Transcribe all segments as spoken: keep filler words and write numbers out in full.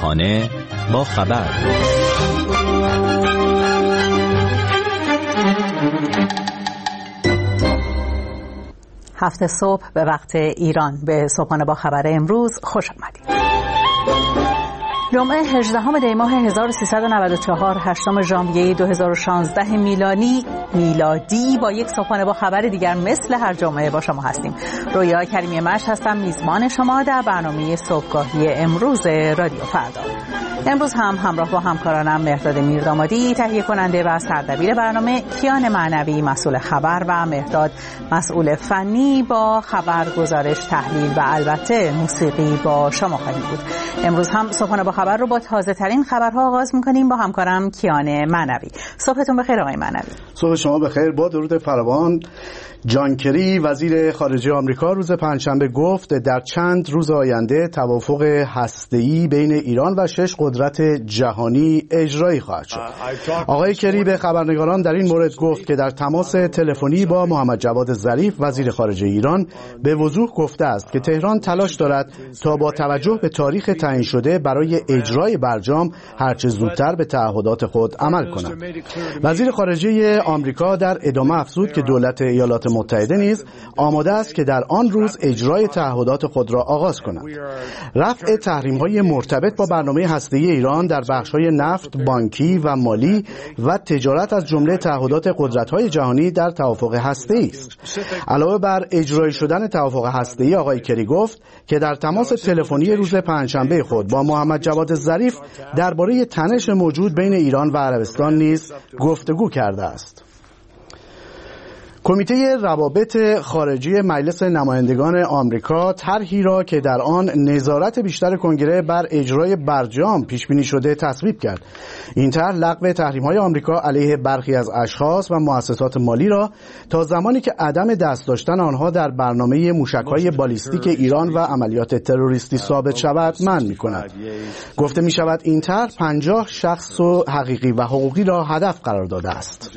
صبحانه با خبر. هفته صبح به وقت ایران به صبحانه با خبر امروز خوش آمدید. جمعه هجدهم دی ماه هزار و سیصد و نود و چهار، هشتم ژانویه دو هزار و شانزده میلادی میلادی با یک صبحانه با خبر دیگر مثل هر جمعه با شما هستیم. رویا کریمی مشت هستم، میزبان شما در برنامه صبحگاهی امروز رادیو فردا. امروز هم همراه با همکارانم مهرداد میردامادی تهیه کننده و سردبیر برنامه، کیان معنوی مسئول خبر و مهرداد مسئول فنی با خبر، گزارش، تحلیل و البته موسیقی با شما خواهیم بود. امروز هم صبحانه با خبر رو با تازه ترین خبرها آغاز می‌کنیم با همکارم کیان معنوی. صبحتون بخیر آقای معنوی. صبح شما بخیر. با درود فراوان. جان کری وزیر خارجه آمریکا روز پنجشنبه گفت در چند روز آینده توافق هسته‌ای بین ایران و شش قدرت جهانی اجرایی خواهد شد. آقای کری به خبرنگاران در این مورد گفت که در تماس تلفنی با محمد جواد ظریف وزیر خارجه ایران به وضوح گفته است که تهران تلاش دارد تا با توجه به تاریخ تعیین شده برای اجرای برجام هرچه زودتر به تعهدات خود عمل کند. وزیر خارجه آمریکا در ادامه افزود که دولت ایالات متحده نیز آماده است که در آن روز اجرای تعهدات خود را آغاز کند. رفع تحریم‌های مرتبط با برنامه هسته‌ای ایران در بخش‌های نفت، بانکی و مالی و تجارت از جمله تعهدات قدرت‌های جهانی در توافق هسته‌ای است. علاوه بر اجرای شدن توافق هسته‌ای، آقای کری گفت که در تماس تلفنی روز پنجشنبه خود با محمد جواد ظریف درباره تنش موجود بین ایران و عربستان نیز گفتگو کرده است. کمیته روابط خارجی مجلس نمایندگان آمریکا طرحی را که در آن نظارت بیشتر کنگره بر اجرای برجام پیش بینی شده تصویب کرد. این طرح لغو تحریم‌های آمریکا علیه برخی از اشخاص و مؤسسات مالی را تا زمانی که عدم دست داشتن آنها در برنامه موشک‌های بالیستیک ایران و عملیات تروریستی ثابت شود منع می‌کند. گفته می‌شود این طرح پنجاه شخص و حقیقی و حقوقی را هدف قرار داده است.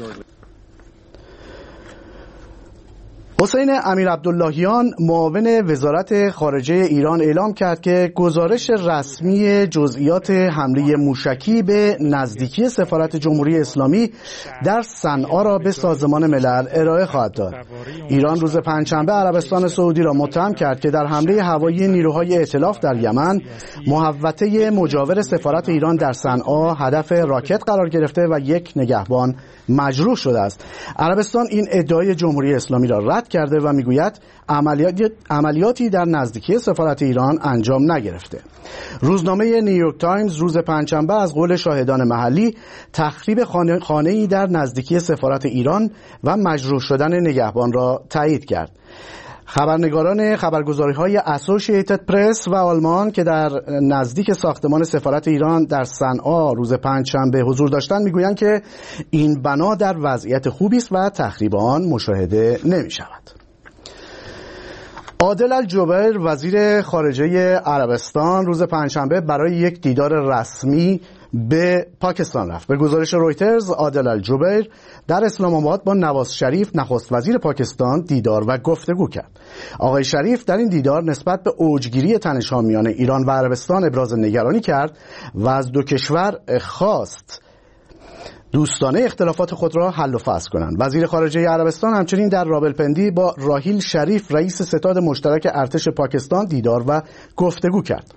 حسین امیرعبداللهیان معاون وزارت خارجه ایران اعلام کرد که گزارش رسمی جزئیات حمله موشکی به نزدیکی سفارت جمهوری اسلامی در صنعا را به سازمان ملل ارائه خواهد داد. ایران روز پنجشنبه عربستان سعودی را متهم کرد که در حمله هوایی نیروهای ائتلاف در یمن محوطه مجاور سفارت ایران در صنعا هدف راکت قرار گرفته و یک نگهبان مجروح شده است. عربستان این ادعای جمهوری اسلامی را رد کرده و میگوید عملیات عملیاتی در نزدیکی سفارت ایران انجام نگرفته. روزنامه نیویورک تایمز روز پنجشنبه از قول شاهدان محلی تخریب خانه خانه‌ای در نزدیکی سفارت ایران و مجروح شدن نگهبان را تایید کرد. خبرنگاران خبرگزاری‌های اسوسییتد پرس و آلمان که در نزدیک ساختمان سفارت ایران در صنعا روز پنجشنبه حضور داشتند میگویند که این بنا در وضعیت خوبی است و تخریب آن مشاهده نمی‌شود. عادل الجبیر وزیر خارجه عربستان روز پنجشنبه برای یک دیدار رسمی به پاکستان رفت. به گزارش رویترز، عادل الجبیر در اسلام آباد با نواز شریف نخست وزیر پاکستان دیدار و گفتگو کرد. آقای شریف در این دیدار نسبت به اوجگیری تنش‌ها میان ایران و عربستان ابراز نگرانی کرد و از دو کشور خواست دوستانه اختلافات خود را حل و فصل کنند. وزیر خارجه عربستان همچنین در راولپندی با راحیل شریف رئیس ستاد مشترک ارتش پاکستان دیدار و گفتگو کرد.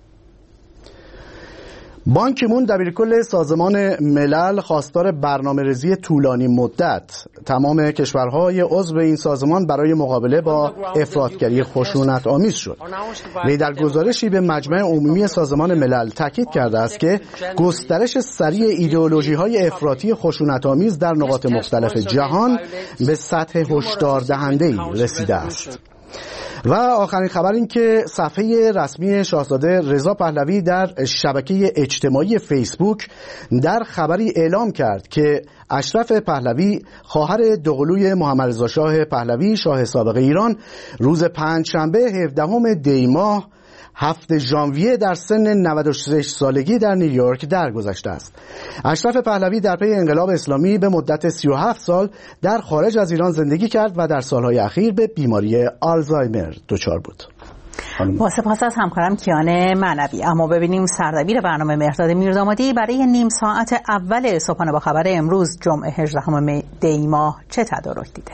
بان کی مون دبیرکل سازمان ملل خواستار برنامه‌ریزی طولانی مدت تمام کشورهای عضو این سازمان برای مقابله با افراطگری خشونت آمیز شد. وی در گزارشی به مجمع عمومی سازمان ملل تاکید کرده است که گسترش سریع ایدئولوژی‌های افراطی خشونت آمیز در نقاط مختلف جهان به سطح هشدار دهنده‌ای رسیده است. و آخرین خبر این که صفحه رسمی شاهزاده رضا پهلوی در شبکه اجتماعی فیسبوک در خبری اعلام کرد که اشرف پهلوی خواهر دوقلوی محمد رضا شاه پهلوی شاه سابق ایران روز پنجشنبه هفدهم دی ماه هفتم ژانویه در سن نود و شش سالگی در نیویورک درگذشته است. اشرف پهلوی در پی انقلاب اسلامی به مدت سی و هفت سال در خارج از ایران زندگی کرد و در سالهای اخیر به بیماری آلزایمر دچار بود. با سپاس از همکارم کیان معنوی. اما ببینیم سردبیر برنامه مهرداد میردامادی برای نیم ساعت اول صبحانه با خبر امروز جمعه هجدهم دی ماه چه تدارک دیده.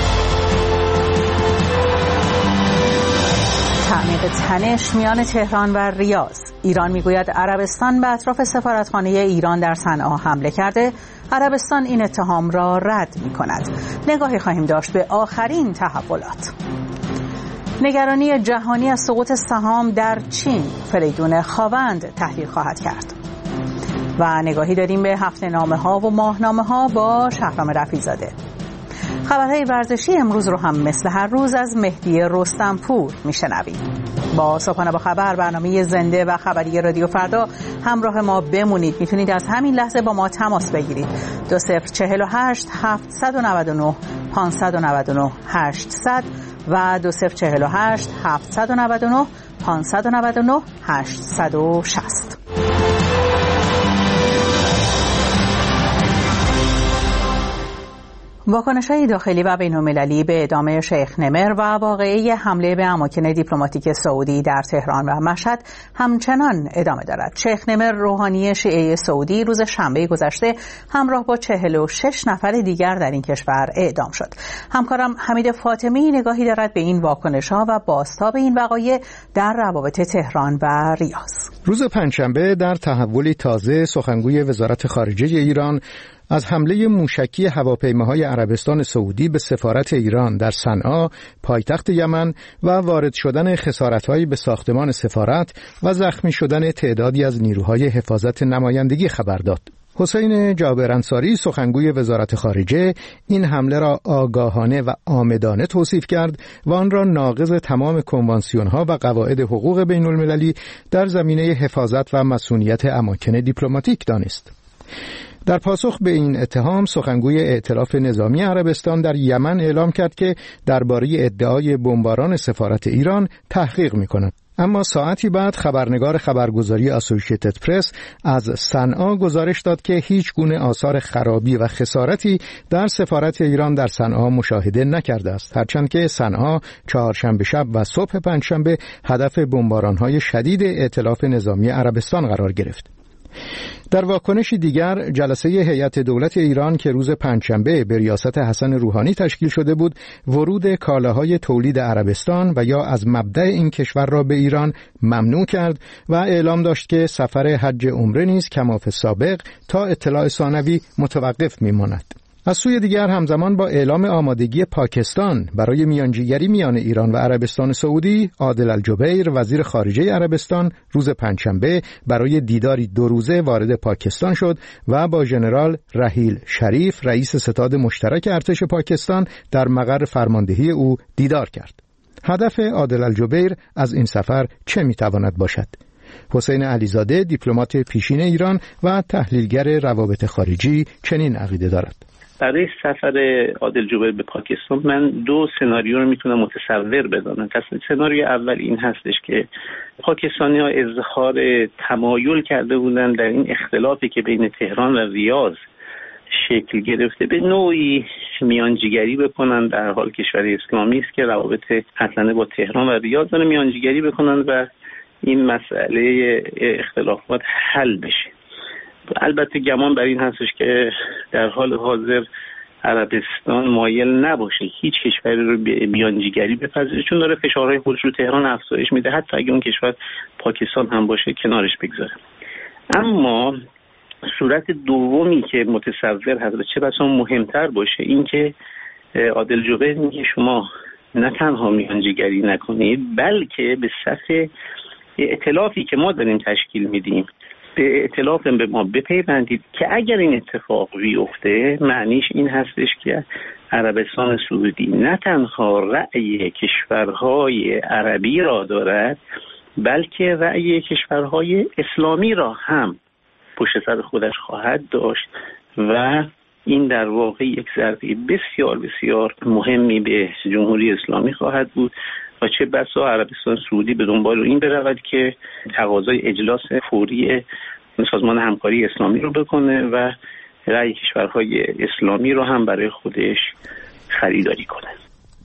تعمیق تنش میان تهران و ریاض. ایران میگوید عربستان به اطراف سفارتخانه ایران در صنعا حمله کرده. عربستان این اتهام را رد می‌کند. نگاهی خواهیم داشت به آخرین تحولات. نگرانی جهانی از سقوط سهام در چین، فریدون خاوند تحلیل خواهد کرد. و نگاهی داریم به هفته‌نامه‌ها و ماهنامه‌ها با شهرام رفیع‌زاده. خبرهای ورزشی امروز رو هم مثل هر روز از مهدی رستمپور میشنوید. با صبحانه با خبر برنامه زنده و خبری رادیو فردا همراه ما بمونید. میتونید از همین لحظه با ما تماس بگیرید. دو صفر چهل و هشت هفتصد و نود و نه پانصد و نود و نه هشتصد و دو صفر چهل و هشت هفتصد و نود و نه پانصد و نود و نه هشتصد و شصت. واکنش‌های داخلی و بین‌المللی به ادامه شیخ نمر و واقعه حمله به اماکن دیپلماتیک سعودی در تهران و مشهد همچنان ادامه دارد. شیخ نمر روحانی شیعه سعودی روز شنبه گذشته همراه با چهل و شش نفر دیگر در این کشور اعدام شد. همکارم حمید فاطمی نگاهی دارد به این واکنش‌ها و بازتاب این وقایع در روابط تهران و ریاض. روز پنجشنبه در تحولی تازه سخنگوی وزارت خارجه ایران از حمله موشکی هواپیماهای عربستان سعودی به سفارت ایران در صنعا پایتخت یمن و وارد شدن خسارت‌هایی به ساختمان سفارت و زخمی شدن تعدادی از نیروهای حفاظت نمایندگی خبر داد. حسین جابر انصاری سخنگوی وزارت خارجه این حمله را آگاهانه و عامدانه توصیف کرد و آن را ناقض تمام کنوانسیون‌ها و قواعد حقوق بین‌المللی در زمینه حفاظت و مسئولیت اماکن دیپلماتیک دانست. در پاسخ به این اتهام سخنگوی ائتلاف نظامی عربستان در یمن اعلام کرد که درباره ادعای بمباران سفارت ایران تحقیق می‌کند. اما ساعتی بعد خبرنگار خبرگزاری اسوسییتد پرس از صنعا گزارش داد که هیچ گونه آثار خرابی و خسارتی در سفارت ایران در صنعا مشاهده نکرده است، هرچند که صنعا چهارشنبه شب و صبح پنجشنبه هدف بمباران‌های شدید ائتلاف نظامی عربستان قرار گرفت. در واکنشی دیگر جلسه هیئت دولت ایران که روز پنجشنبه به ریاست حسن روحانی تشکیل شده بود ورود کالاهای تولید عربستان و یا از مبدأ این کشور را به ایران ممنوع کرد و اعلام داشت که سفر حج عمره نیز کما فی السابق تا اطلاع ثانوی متوقف می‌ماند. از سوی دیگر همزمان با اعلام آمادگی پاکستان برای میانجیگری میان ایران و عربستان سعودی، عادل الجبیر وزیر خارجه عربستان روز پنجشنبه برای دیداری دو روزه وارد پاکستان شد و با ژنرال رحیل شریف رئیس ستاد مشترک ارتش پاکستان در مقر فرماندهی او دیدار کرد. هدف عادل الجبیر از این سفر چه میتواند باشد؟ حسین علیزاده دیپلمات پیشین ایران و تحلیلگر روابط خارجی چنین عقیده دارد. برای سفر عادل جبیر به پاکستان من دو سناریو رو میتونم متصور بدانم. سناریو اول این هستش که پاکستانی ها اظهار تمایل کرده بودن در این اختلافی که بین تهران و ریاض شکل گرفته به نوعی میانجیگری بکنن، در حال کشور اسلامی است که روابط اصلا با تهران و ریاض داره میانجیگری بکنن و این مسئله اختلافات حل بشه. البته گمان بر این هستش که در حال حاضر عربستان مایل نباشه هیچ کشوری رو میانجیگری بپذیره، چون داره فشارهای خودش رو تهران افزایش میده، حتی اگه اون کشور پاکستان هم باشه کنارش بگذاره. اما صورت دومی که متصور هست و چه بسا مهمتر باشه این که عادل جبیر میگه شما نه تنها میانجیگری نکنید بلکه به صف ائتلافی که ما داریم تشکیل میدیم به ائتلاف به ما بپیوندید که اگر این اتفاق بیفته معنیش این هستش که عربستان سعودی نه تنها رأی کشورهای عربی را دارد بلکه رأی کشورهای اسلامی را هم پشت سر خودش خواهد داشت و این در واقع یک ضربه بسیار بسیار مهمی به جمهوری اسلامی خواهد بود و چه بسا عربستان سعودی به دنبال این برود که تقاضای اجلاس فوری سازمان همکاری اسلامی رو بکنه و رأی کشورهای اسلامی رو هم برای خودش خریداری کنه.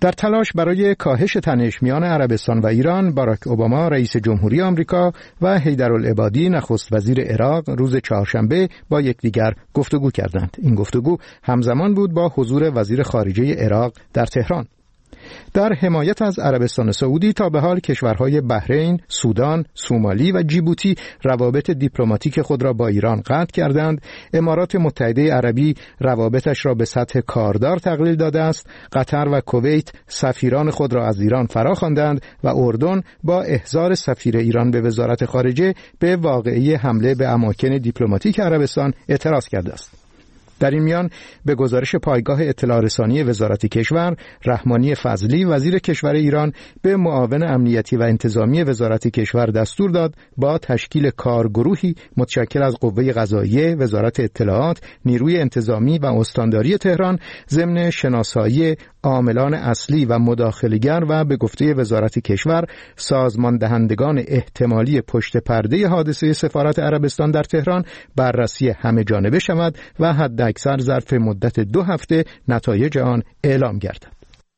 در تلاش برای کاهش تنش میان عربستان و ایران، باراک اوباما رئیس جمهوری آمریکا و حیدرالعبادی نخست وزیر عراق روز چهارشنبه با یکدیگر گفتگو کردند. این گفتگو همزمان بود با حضور وزیر خارجه عراق در تهران. در حمایت از عربستان سعودی تا به حال کشورهای بحرین، سودان، سومالی و جیبوتی روابط دیپلماتیک خود را با ایران قطع کردند. امارات متحده عربی روابطش را به سطح کاردار تقلیل داده است. قطر و کویت سفیران خود را از ایران فراخواندند و اردن با احضار سفیر ایران به وزارت خارجه به واقعه حمله به اماکن دیپلماتیک عربستان اعتراض کرده است. در این میان به گزارش پایگاه اطلاع رسانی وزارت کشور، رحمانی فضلی وزیر کشور ایران به معاون امنیتی و انتظامی وزارت کشور دستور داد با تشکیل کارگروهی متشکل از قوه قضاییه، وزارت اطلاعات، نیروی انتظامی و استانداری تهران ضمن شناسایی عاملان اصلی و مداخله‌گر و به گفته وزارت کشور سازمان دهندگان احتمالی پشت پرده حادثه سفارت عربستان در تهران بررسی همه جانبه شود و حداکثر ظرف مدت دو هفته نتایج آن اعلام گردد.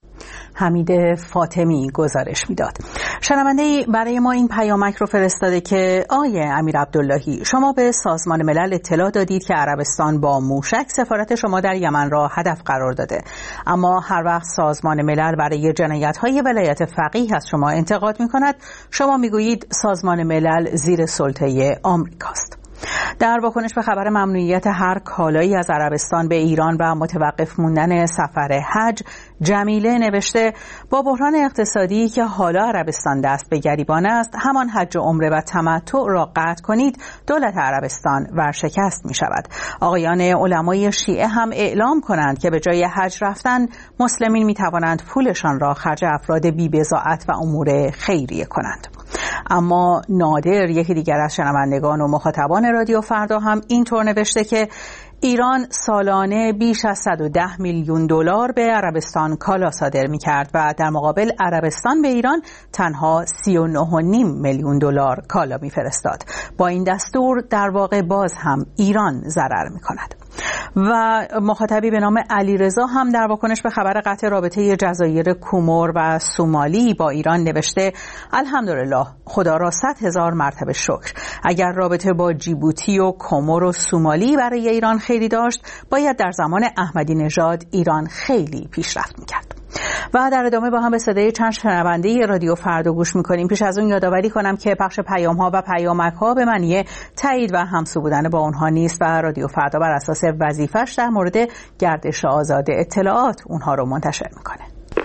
حمید فاطمی گزارش میداد. شنونده‌ای برای ما این پیامک رو فرستاده که آیه امیر عبداللهی، شما به سازمان ملل اطلاع دادید که عربستان با موشک سفارت شما در یمن را هدف قرار داده، اما هر وقت سازمان ملل برای جنایت‌های ولایت فقیه از شما انتقاد می‌کند، شما می‌گویید سازمان ملل زیر سلطه آمریکاست. در واکنش به خبر ممنوعیت هر کالایی از عربستان به ایران و متوقف موندن سفر حج، جمیله نوشته با بحران اقتصادی که حالا عربستان دست به گریبان است، همان حج و عمره و تمتع را قطع کنید، دولت عربستان ورشکست می شود. آقایان علمای شیعه هم اعلام کنند که به جای حج رفتن، مسلمین می توانند پولشان را خرج افراد بی بضاعت و امور خیریه کنند. اما نادر، یکی دیگر از شنوندگان و مخاطبان رادیو فردا، هم اینطور نوشته که ایران سالانه بیش از صد و ده میلیون دلار به عربستان کالا صادر می‌کرد و در مقابل عربستان به ایران تنها سی و نه و نیم میلیون دلار کالا می‌فرستاد. با این دستور در واقع باز هم ایران ضرر می‌کند. و مخاطبی به نام علیرضا هم در واکنش به خبر قطع رابطه جزایر کومور و سومالی با ایران نوشته الحمدلله، خدا را صد هزار مرتبه شکر. اگر رابطه با جیبوتی و کومور و سومالی برای ایران خیلی داشت، باید در زمان احمدی نژاد ایران خیلی پیشرفت میکرد. و در ادامه با هم به صدای چند شنونده رادیو فردا گوش میکنیم. پیش از اون یادآوری کنم که پخش پیام ها و پیامک ها به معنی تایید و همسو بودن با اونها نیست و رادیو فردا بر اساس وظیفش در مورد گردش آزاد اطلاعات اونها رو منتشر میکنه.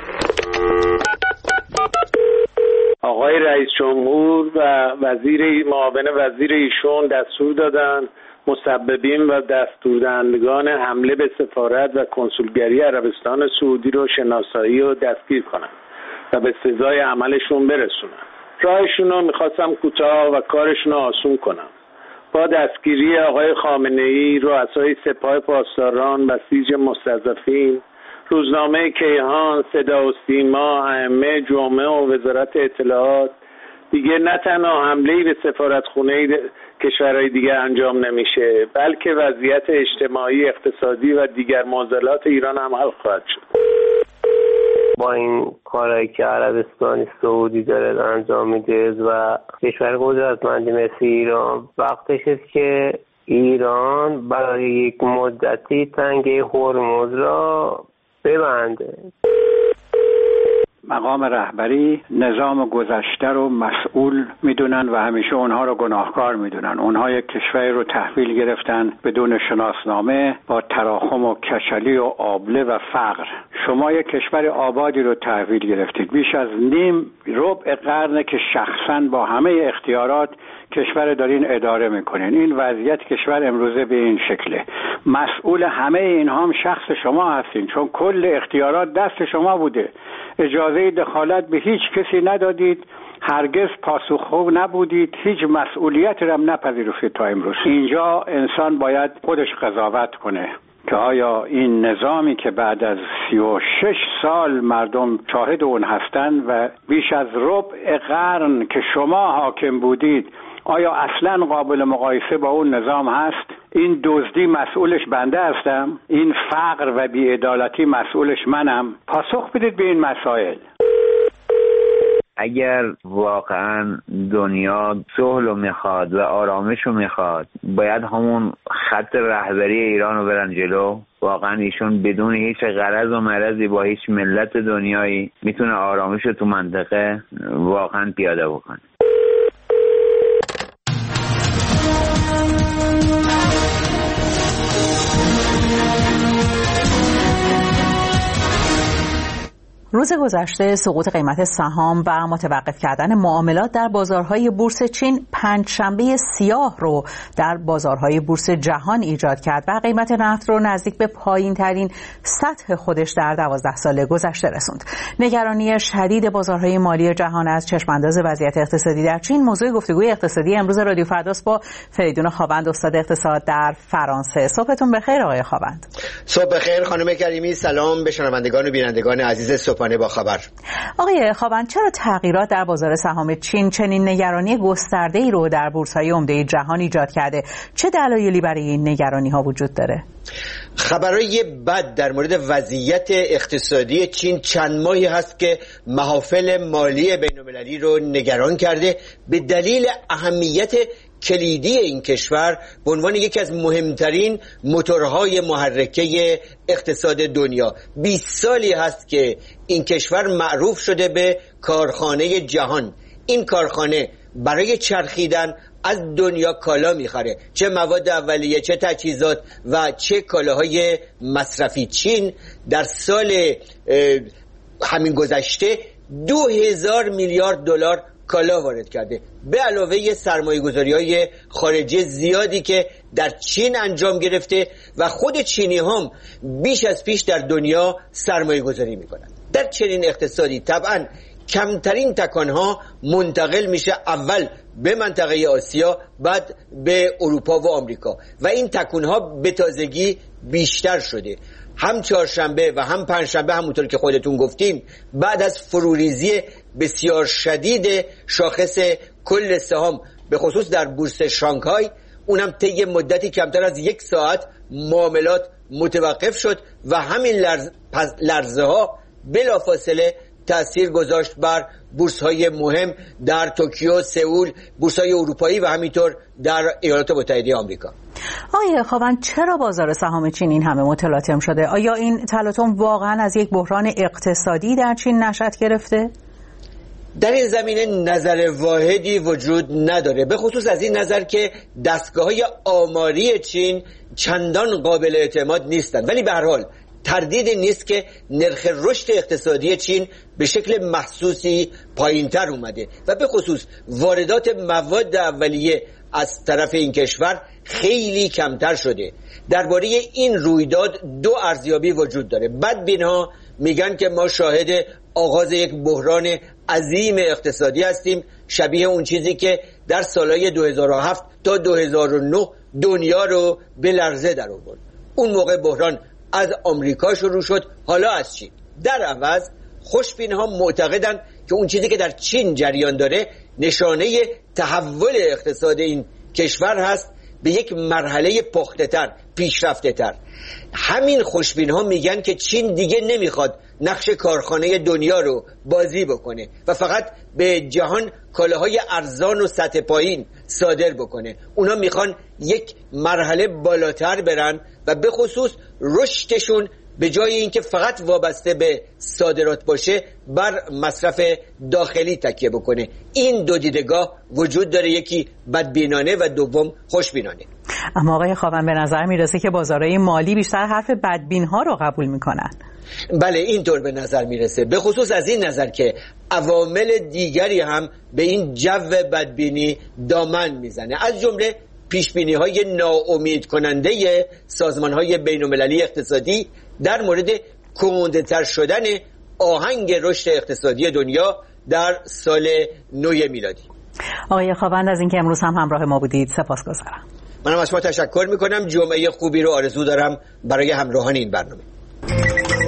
آقای رئیس جمهور و وزیر معاون وزیر ایشون دستور دادن مسببین و دستوردهندگان حمله به سفارت و کنسولگری عربستان سعودی رو شناسایی و دستگیر کنن و به سزای عملشون برسونن. راهشون رو میخواستم کوتاه و کارشون رو آسون کنم. با دستگیری آقای خامنه‌ای، رؤسای سپاه پاسداران، بسیج مستضعفین، روزنامه کیهان، صدا و سیما، ائمه جمعه و وزارت اطلاعات، دیگه نه تنها حمله‌ای به سفارتخونه کشورهای دیگه انجام نمیشه، بلکه وضعیت اجتماعی، اقتصادی و دیگر معضلات ایران هم حل خواهد شد. با این کارهایی که عربستان سعودی داره انجام میده و کشور قدرتمندی مثل ایران، وقتش است که ایران برای یک مدتی تنگه هرمز را ببنده. مقام رهبری نظام گذشته رو مسئول میدونن و همیشه اونها رو گناهکار میدونن. اونها یک کشوری رو تحویل گرفتن بدون شناسنامه، با تراخم و کچلی و آبله و فقر. شما یک کشور آبادی رو تحویل گرفتید. بیش از نیم ربع قرنه که شخصا با همه اختیارات کشور دارین اداره میکنین. این وضعیت کشور امروزه به این شکله. مسئول همه اینها هم شخص شما هستین، چون کل اختیارات دست شما بوده. اجازه دخالت به هیچ کسی ندادید، هرگز پاسخگو نبودید، هیچ مسئولیتی را هم نپذیرفتید تا امروز. اینجا انسان باید خودش قضاوت کنه که آیا این نظامی که بعد از سی و شش سال مردم شاهد اون هستند و بیش از ربع قرن که شما حاکم بودید آیا اصلا قابل مقایسه با اون نظام هست؟ این دزدی مسئولش بنده هستم؟ این فقر و بی‌عدالتی مسئولش منم؟ پاسخ بدید به این مسائل. اگر واقعا دنیا صلح رو میخواد و آرامش رو میخواد، باید همون خط رهبری ایران رو برن جلو. واقعا ایشون بدون هیچ غرض و مرضی با هیچ ملت دنیایی میتونه آرامش رو تو منطقه واقعا پیاده بکنه. روز گذشته سقوط قیمت سهام و متوقف کردن معاملات در بازارهای بورس چین پنجشنبه سیاه رو در بازارهای بورس جهان ایجاد کرد و قیمت نفت رو نزدیک به پایین ترین سطح خودش در دوازده سال گذشته رسوند. نگرانی شدید بازارهای مالی جهان از چشمانداز وضعیت اقتصادی در چین موضوع گفتگوی اقتصادی امروز رادیو فرداست با فریدون خاوند، استاد اقتصاد در فرانسه. صبحتون بخیر آقای خاوند. صبح بخیر خانم کریمی. سلام به شنوندگان و بینندگان عزیز صبحانه با خبر. آقای خاوند، چرا تغییرات در بازار سهام چین چنین نگرانی گسترده‌ای رو در بورس‌های عمده جهان ایجاد کرده؟ چه دلایلی برای این نگرانی‌ها وجود داره؟ خبرای بد در مورد وضعیت اقتصادی چین چند ماهی هست که محافل مالی بین‌المللی رو نگران کرده به دلیل اهمیت کلیدی این کشور به عنوان یکی از مهمترین موتورهای محرکه اقتصاد دنیا. بیست سالی هست که این کشور معروف شده به کارخانه جهان. این کارخانه برای چرخیدن از دنیا کالا میخره، چه مواد اولیه، چه تجهیزات و چه کالاهای مصرفی. چین در سال همین گذشته دو هزار میلیارد دلار کالا وارد کرده، به علاوه سرمایه‌گذاری‌های خارجی زیادی که در چین انجام گرفته و خود چینی هم بیش از پیش در دنیا سرمایه‌گذاری میکنند. در چنین اقتصادی طبعا کمترین تکانها منتقل میشه اول به منطقه آسیا، بعد به اروپا و آمریکا و این تکانها به تازگی بیشتر شده. هم چهارشنبه و هم پنجشنبه همونطور که خودتون گفتیم بعد از فروریزی بسیار شدید شاخص کل سهام به خصوص در بورس شانگهای، اونم طی مدتی کمتر از یک ساعت معاملات متوقف شد و همین لرز... لرزه ها بلافاصله تأثیر گذاشت بر بورس های مهم در توکیو، سئول، بورس های اروپایی و همینطور در ایالات متحده آمریکا. آقای خاوند، چرا بازار سهام چین این همه متلاطم شده؟ آیا این تلاطم واقعا از یک بحران اقتصادی در چین نشأت گرفته؟ در این زمینه نظر واحدی وجود نداره، به خصوص از این نظر که دستگاه‌های آماری چین چندان قابل اعتماد نیستند. ولی به هر حال تردیدی نیست که نرخ رشد اقتصادی چین به شکل محسوسی پایینتر اومده و به خصوص واردات مواد اولیه از طرف این کشور خیلی کمتر شده. درباره این رویداد دو ارزیابی وجود داره. بدبین‌ها میگن که ما شاهد آغاز یک بحران عظیم اقتصادی هستیم، شبیه اون چیزی که در سالهای دو هزار و هفت تا دو هزار و نه دنیا رو به لرزه در آورد. اون موقع بحران از آمریکا شروع شد، حالا از چین. در عوض خوشبین‌ها معتقدند که اون چیزی که در چین جریان داره نشانه تحول اقتصاد این کشور هست به یک مرحله پخته‌تر، پیشرفته‌تر. همین خوشبین‌ها میگن که چین دیگه نمیخواد نقش کارخانه دنیا رو بازی بکنه و فقط به جهان کالاهای ارزان و سطح پایین صادر بکنه. اونا میخوان یک مرحله بالاتر برن و به خصوص رشدشون به جای اینکه فقط وابسته به صادرات باشه بر مصرف داخلی تکیه بکنه. این دو دیدگاه وجود داره، یکی بدبینانه و دوم خوشبینانه. اما آقای خاوند به نظر میرسه که بازارهای مالی بیشتر حرف بدبین‌ها رو قبول میکنن. بله اینطور به نظر میرسه، به خصوص از این نظر که عوامل دیگری هم به این جو بدبینی دامن میزنه، از جمله پیشبینی های ناامید کننده سازمان های بین المللی اقتصادی در مورد کندتر شدن آهنگ رشد اقتصادی دنیا در سال نو میلادی. آقای خاوند از اینکه امروز هم همراه ما بودید سپاسگزارم. منم از شما تشکر میکنم. جمعه خوبی رو آرزو دارم برای همراهان این برنامه. همراه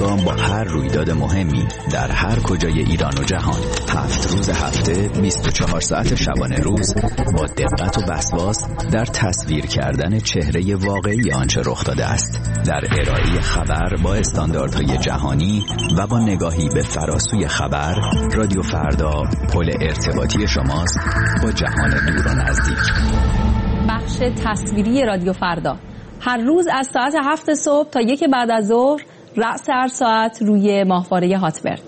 همگام با هر رویداد مهمی در هر کجای ایران و جهان. هفت روز هفته، بیست و چهار ساعت شبانه روز، با دقت و وسواس در تصویر کردن چهره واقعی آنچه رخ داده است، در ارائه خبر با استانداردهای جهانی و با نگاهی به فراسوی خبر. رادیو فردا پل ارتباطی شماست با جهان دور و نزدیک. بخش تصویری رادیو فردا هر روز از ساعت هفت صبح تا یک بعد از ظهر، رأس هر ساعت روی ماهواره هاتبرد.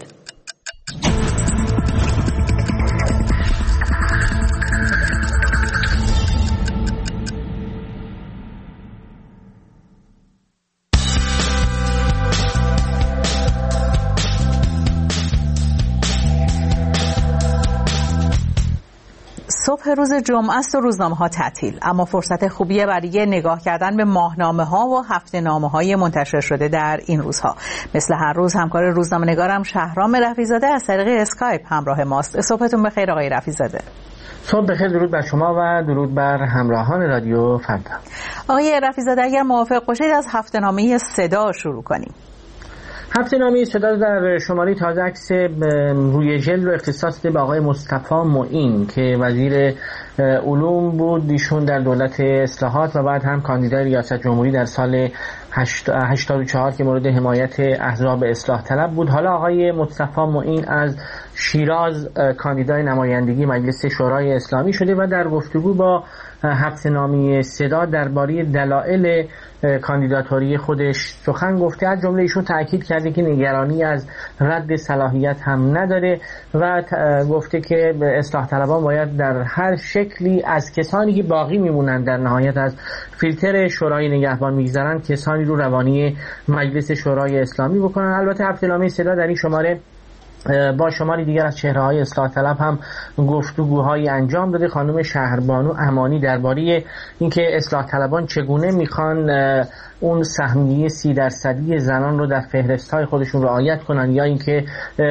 صبح روز جمعه است و روزنامه‌ها تعطیل، اما فرصت خوبیه برای نگاه کردن به ماهنامه‌ها و هفته‌نامه‌های منتشر شده در این روزها. مثل هر روز همکار روزنامه‌نگارم شهرام رفیع‌زاده از طریق اسکایپ همراه ماست. صبحتون بخیر آقای رفیع‌زاده. صبح بخیر، درود بر شما و درود بر همراهان رادیو فردا. آقای رفیع‌زاده اگر موافق باشید از هفته‌نامه صدا شروع کنیم. هفته‌نامه صدا در شماره تازه عکس روی جلد رو اختصاص ده به آقای مصطفی معین که وزیر علوم بود، ایشون در دولت اصلاحات و بعد هم کاندیدای ریاست جمهوری در سال هشتاد و چهار که مورد حمایت احزاب اصلاح طلب بود. حالا آقای مصطفی معین از شیراز کاندیدای نمایندگی مجلس شورای اسلامی شده و در گفتگو با هفته‌نامه صدا درباره دلایل کاندیداتوری خودش سخن گفته. از جمله ایشون تاکید کرده که نگرانی از رد صلاحیت هم نداره و گفته که اصلاح طلبان باید در هر شکلی از کسانی که باقی میمونن در نهایت از فیلتر شورای نگهبان میگذارن کسانی رو روانی مجلس شورای اسلامی بکنن. البته هفته‌نامه صدا در این شماره با شماری دیگر از چهره‌های اصلاح طلب هم گفتگوهایی انجام داده. خانم شهربانو امانی درباره اینکه اصلاح طلبان چگونه میخوان اون سهمیه سی درصدی زنان رو در فهرست‌های خودشون رعایت کنن یا اینکه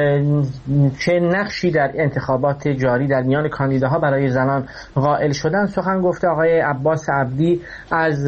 چه نقشی در انتخابات جاری در میان کاندیداها برای زنان قائل شدن سخن گفته. آقای عباس عبدی از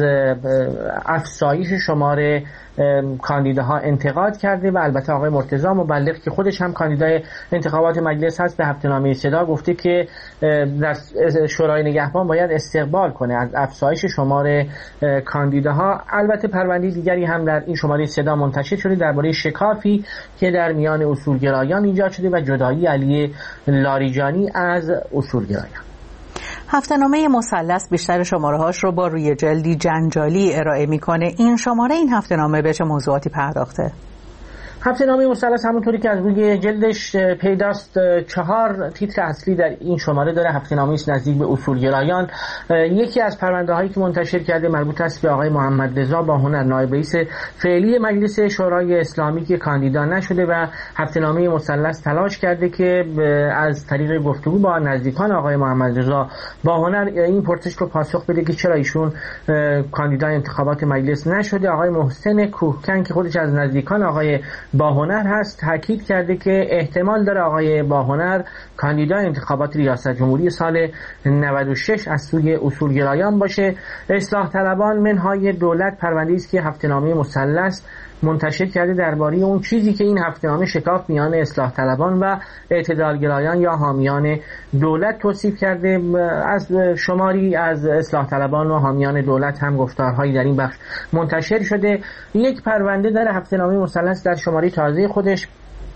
افزایش شماره کاندیداها انتقاد کرده و البته آقای مرتضی مبلغ که خودش هم کاندیدای انتخابات مجلس هست به هفته‌نامه صدا گفته که در شورای نگهبان باید استقبال کنه از افزایش شماره کاندیداها. البته پرونده دیگری هم در این شماره صدا منتشر شده درباره شکافی که در میان اصولگرایان ایجاد شده و جدایی علی لاریجانی از اصولگرایان. هفته‌نامه مثلث بیشتر شماره‌هاش رو با روی جلدی جنجالی ارائه می‌کنه. این شماره این هفته‌نامه به چه موضوعاتی پرداخته؟ هفته‌نامه مثلث همونطوری که از روی جلدش پیداست چهار تیتر اصلی در این شماره داره. هفته‌نامه است نزدیک به اصولگرایان. یکی از پرونده‌هایی که منتشر کرده مربوط است به آقای محمد رضا باهنر نایب رئیس فعلی مجلس شورای اسلامی که کاندیدا نشده و هفته‌نامه مثلث تلاش کرده که از طریق گفتگو با نزدیکان آقای محمد رضا باهنر این پرسش رو پاسخ بده که چرا ایشون کاندیدای انتخابات مجلس نشده. آقای محسن کوهکن که خودش از نزدیکان آقای باهنر هست تاکید کرده که احتمال داره آقای باهنر کاندیدای انتخابات ریاست جمهوری سال نود و شش از سوی اصولگرایان باشه. اصلاح طلبان منهای دولت پرونده است که هفته‌نامه مثلث منتشر کرده درباره اون چیزی که این هفته‌نامه شکاف میان اصلاح طلبان و اعتدالگرایان یا حامیان دولت توصیف کرده. از شماری از اصلاح طلبان و حامیان دولت هم گفتارهایی در این بخش منتشر شده. یک پرونده در هفته‌نامه مثلث در شماره تازه خودش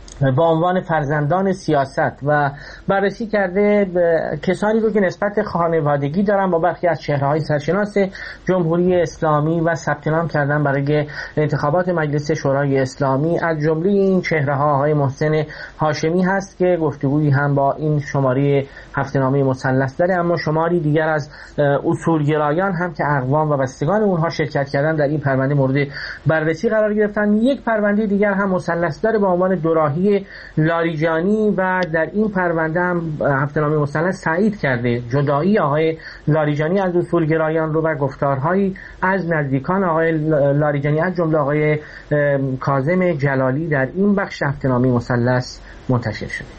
با عنوان فرزندان سیاست و بررسی کرده کسانی رو که نسبت خانوادگی دارن با برخی از چهره‌های سرشناس جمهوری اسلامی و ثبت نام کردن برای انتخابات مجلس شورای اسلامی. از جمله این چهره‌ها آقای محسن هاشمی هست که گفتگویی هم با این شماره هفته‌نامه مثلث داره، اما شماری دیگر از اصولگرایان هم که اقوام و بستگان اونها شرکت کردن در این پرونده مورد بررسی قرار گرفتن. یک پرونده دیگر هم مثلث داره با عنوان دوراهی لاریجانی و در این پرونده هم هفته‌نامه مثلث تایید کرده جدایی آقای لاریجانی از اصولگرایان رو و گفتارهایی از نزدیکان آقای لاریجانی از جمله آقای کاظم جلالی در این بخش هفته‌نامه مثلث منتشر شده.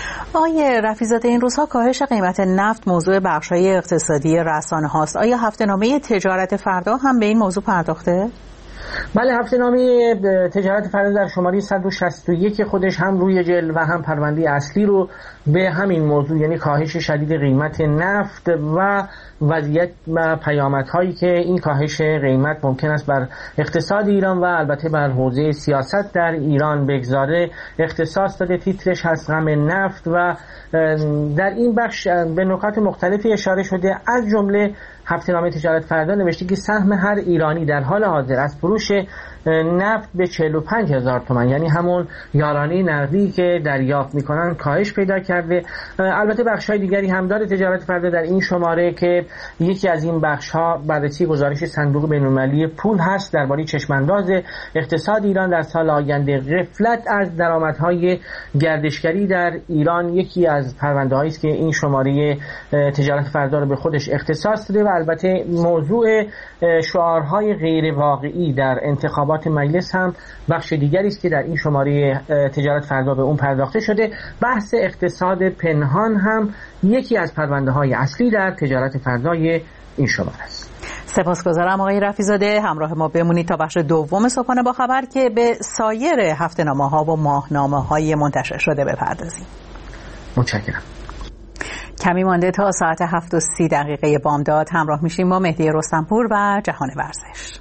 آقای رفیع‌زاده این روزها کاهش قیمت نفت موضوع بخش‌های اقتصادی رسانه هاست. آیا هفته‌نامه تجارت فردا هم به این موضوع پرداخته؟ بله، هفته نامه تجارت فردا در شماره صد و شصت و یک خودش هم روی جل و هم پرونده اصلی رو به همین موضوع، یعنی کاهش شدید قیمت نفت و وضعیت و پیامدهایی که این کاهش قیمت ممکن است بر اقتصاد ایران و البته بر حوزه سیاست در ایران بگذاره اختصاص داده. تیترش هست غم نفت و در این بخش به نکات مختلفی اشاره شده. از جمله هفته نامه تجارت فردا نوشته که سهم هر ایرانی در حال حاضر از فروش نفت به چهل و پنج هزار تومان، یعنی همون یارانه نقدی که دریافت میکنن، کاهش پیدا کرده. البته بخش‌های دیگری هم داره تجارت فردا در این شماره که یکی از این بخش‌ها بررسی گزارش صندوق بین‌المللی پول هست درباره چشم‌انداز اقتصاد ایران در سال آینده. غفلت از درآمدهای گردشگری در ایران یکی از پرونده‌هایی است که این شماره تجارت فردا رو به خودش اختصاص داده و البته موضوع شعارهای غیر واقعی در انتخابات مجلس هم بخش دیگری است که در این شماره تجارت فردا به اون پرداخته شده. بحث اقتصاد پنهان هم یکی از پرونده‌های اصلی در تجارت فردای این شماره است. سپاسگزارم آقای رفیع‌زاده. همراه ما بمونید تا بخش دوم صبحانه با خبر که به سایر هفته‌نامه‌ها و ماهنامه‌های منتشر شده بپردازیم. متشکرم. کمی مانده تا ساعت هفت و سی دقیقه بامداد همراه میشیم با مهدی رستمپور و جهان ورزش.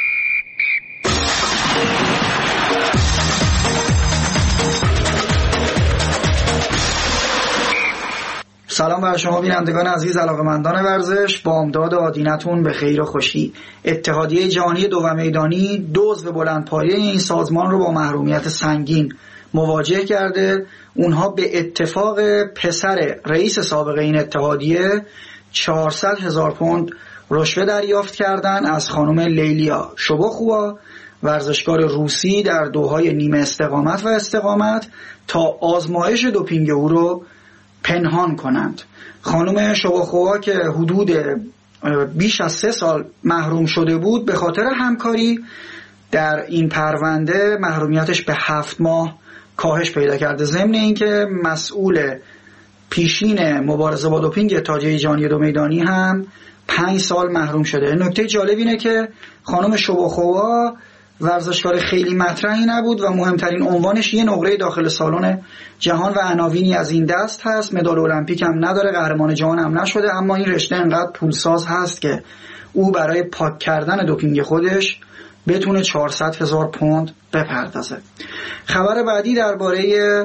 سلام بر شما بینندگان عزیز، علاقه‌مندان ورزش. بامداد آدینتون به خیر و خوشی. اتحادیه جهانی دو میدانی دو عضو بلندپایه این سازمان رو با محرومیت سنگین مواجه کرده. اونها به اتفاق پسر رئیس سابق این اتحادیه چهارصد هزار پوند رشوه دریافت کردن از خانم لیلیا شبوخوا، ورزشکار روسی در دوهای نیمه استقامت و استقامت، تا آزمایش دوپینگ او رو پنهان کنند. خانم شبوخوا که حدود بیش از سه سال محروم شده بود، به خاطر همکاری در این پرونده محرومیتش به هفت ماه کاهش پیدا کرده. ضمن اینکه مسئول پیشین مبارزه با دوپینگ اتحادیه جهانی دو میدانی هم پنج سال محروم شده. نکته جالب اینه که خانم شبوخوا ورزشکار خیلی مطرحی نبود و مهمترین عنوانش یه نقره داخل سالن جهان و عناوینی از این دست هست. مدال المپیک هم نداره، قهرمان جهان هم نشده، اما این رشته انقدر پولساز هست که او برای پاک کردن دوپینگ خودش بتونه چهارصد هزار پوند بپردازه. خبر بعدی درباره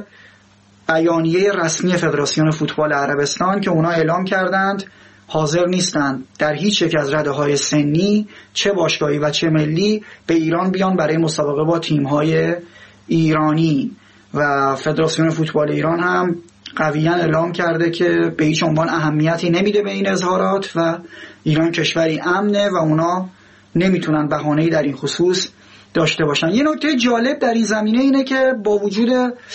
بیانیه رسمی فدراسیون فوتبال عربستان که اونا اعلام کردند حاضر نیستند در هیچ یک از رده‌های سنی چه باشگاهی و چه ملی به ایران بیان برای مسابقه با تیم‌های ایرانی. و فدراسیون فوتبال ایران هم قویاً اعلام کرده که به هیچ عنوان اهمیتی نمیده به این اظهارات و ایران کشوری امنه و اونا نمیتونن بهانه‌ای در این خصوص داشته باشن. یه نکته جالب در این زمینه اینه که با وجود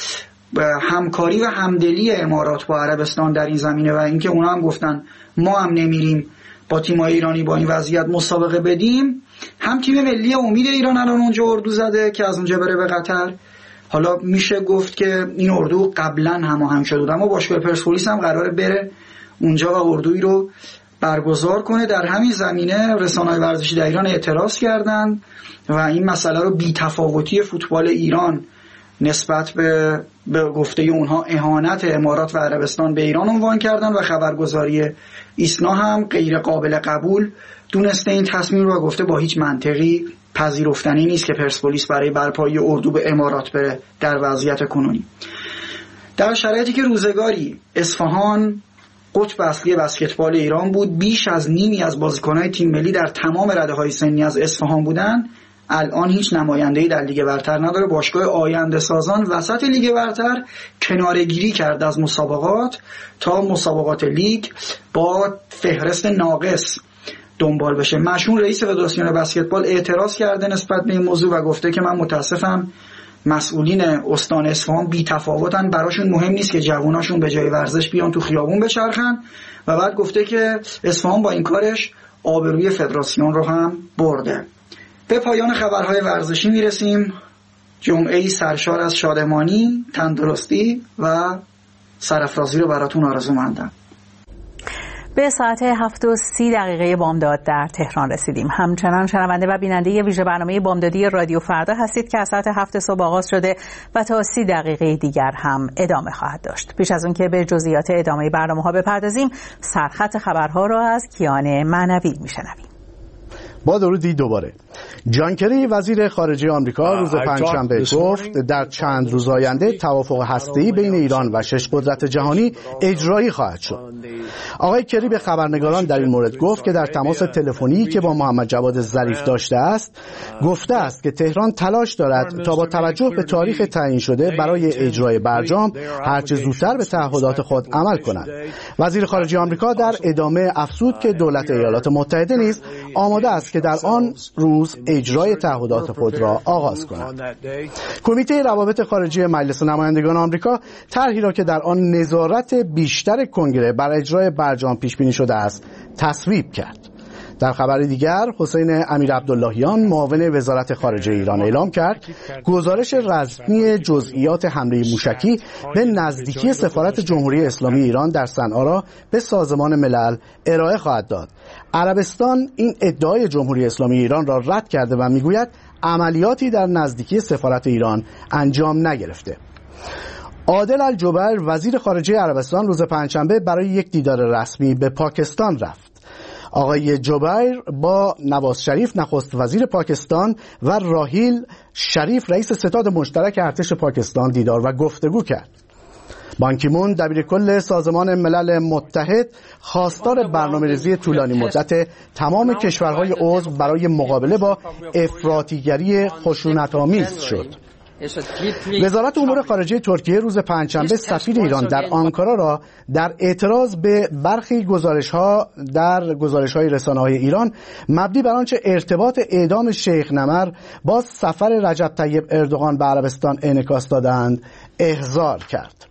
همکاری و همدلی امارات با عربستان در این زمینه و اینکه اونا هم گفتن ما هم نمیریم با تیم‌های ایرانی با این وضعیت مسابقه بدیم، هم تیم ملی امید ایران الان اونجا اردو زده که از اونجا بره به قطر. حالا میشه گفت که این اردو قبلا هماهنگ شده بود، اما باشگاه پرسپولیس هم قراره بره اونجا و اردویی رو برگزار کنه. در همین زمینه رسانه‌های ورزشی در ایران اعتراض کردند و این مسئله رو بی‌تفاوتی فوتبال ایران نسبت به به گفته اونها اهانت امارات و عربستان به ایران عنوان کردن و خبرگزاری ایسنا هم غیر قابل قبول دونسته این تصمیم رو و گفته با هیچ منطقی پذیرفتنی نیست که پرسپولیس برای برپایی اردو به امارات بره در وضعیت کنونی. در شرایطی که روزگاری اصفهان قطب اصلی بسکتبال ایران بود، بیش از نیمی از بازیکن‌های تیم ملی در تمام رده‌های سنی از اصفهان بودن، الان هیچ نماینده‌ای در لیگ برتر نداره. باشگاه آینده سازان وسط لیگ برتر کناره‌گیری کرد از مسابقات تا مسابقات لیگ با فهرست ناقص دنبال بشه. مشمول رئیس فدراسیون بسکتبال اعتراض کرده نسبت به این موضوع و گفته که من متاسفم مسئولین استان اصفهان بی تفاوتن، براشون مهم نیست که جواناشون به جای ورزش بیان تو خیابون بچرخن. و بعد گفته که اصفهان با این کارش آبروی فدراسیون رو هم برده. به پایان خبرهای ورزشی میرسیم. جمعه‌ای سرشار از شادمانی، تندرستی و سرافرازی رو براتون آرزو مندم. به ساعت هفت و سی دقیقه بامداد در تهران رسیدیم. همچنان شنونده و بیننده ویژه برنامه بامدادی رادیو فردا هستید که از ساعت هفت صبح آغاز شده و تا سی دقیقه دیگر هم ادامه خواهد داشت. پیش از اون که به جزئیات ادامه برنامه ها بپردازیم، سرخط خبرها را از کیان معنوی میشنویم. با درودی دوباره. جان کری وزیر خارجه آمریکا روز پنجشنبه گفت در چند روز آینده توافق هسته‌ای بین ایران و شش قدرت جهانی اجرایی خواهد شد. آقای کری به خبرنگاران در این مورد گفت که در تماس تلفنی که با محمد جواد ظریف داشته است گفته است که تهران تلاش دارد تا با توجه به تاریخ تعیین شده برای اجرای برجام هرچه زودتر به تعهدات خود عمل کند. وزیر خارجه آمریکا در ادامه افزود که دولت ایالات متحده نیز آماده است که در آن روز اجرای تعهدات خود را آغاز کند. کمیته روابط خارجی مجلس نمایندگان آمریکا طرحی را که در آن نظارت بیشتر کنگره بر اجرای برجام پیش بینی شده است تصویب کرد. در خبر دیگر، حسین امیرعبداللهیان معاون وزارت خارجه ایران اعلام کرد گزارش رسمی جزئیات حمله موشکی به نزدیکی سفارت جمهوری اسلامی ایران در صنعا را به سازمان ملل ارائه خواهد داد. عربستان این ادعای جمهوری اسلامی ایران را رد کرده و میگوید عملیاتی در نزدیکی سفارت ایران انجام نگرفته. عادل الجبر وزیر خارجه عربستان روز پنجشنبه برای یک دیدار رسمی به پاکستان رفت. آقای جبیر با نواز شریف نخست وزیر پاکستان و راحیل شریف رئیس ستاد مشترک ارتش پاکستان دیدار و گفتگو کرد. بان کی مون دبیرکل سازمان ملل متحد خواستار برنامه‌ریزی طولانی مدت تمام کشورهای عضو برای مقابله با افراطیگری خشونت‌آمیز شد. وزارت امور خارجه ترکیه روز پنجشنبه سفیر ایران در آنکارا را در اعتراض به برخی گزارش‌ها در گزارش‌های رسانه‌های ایران مبنی بر آنچه ارتباط اعدام شیخ نمر با سفر رجب طیب اردوغان به عربستان انعکاس دادند احضار کرد.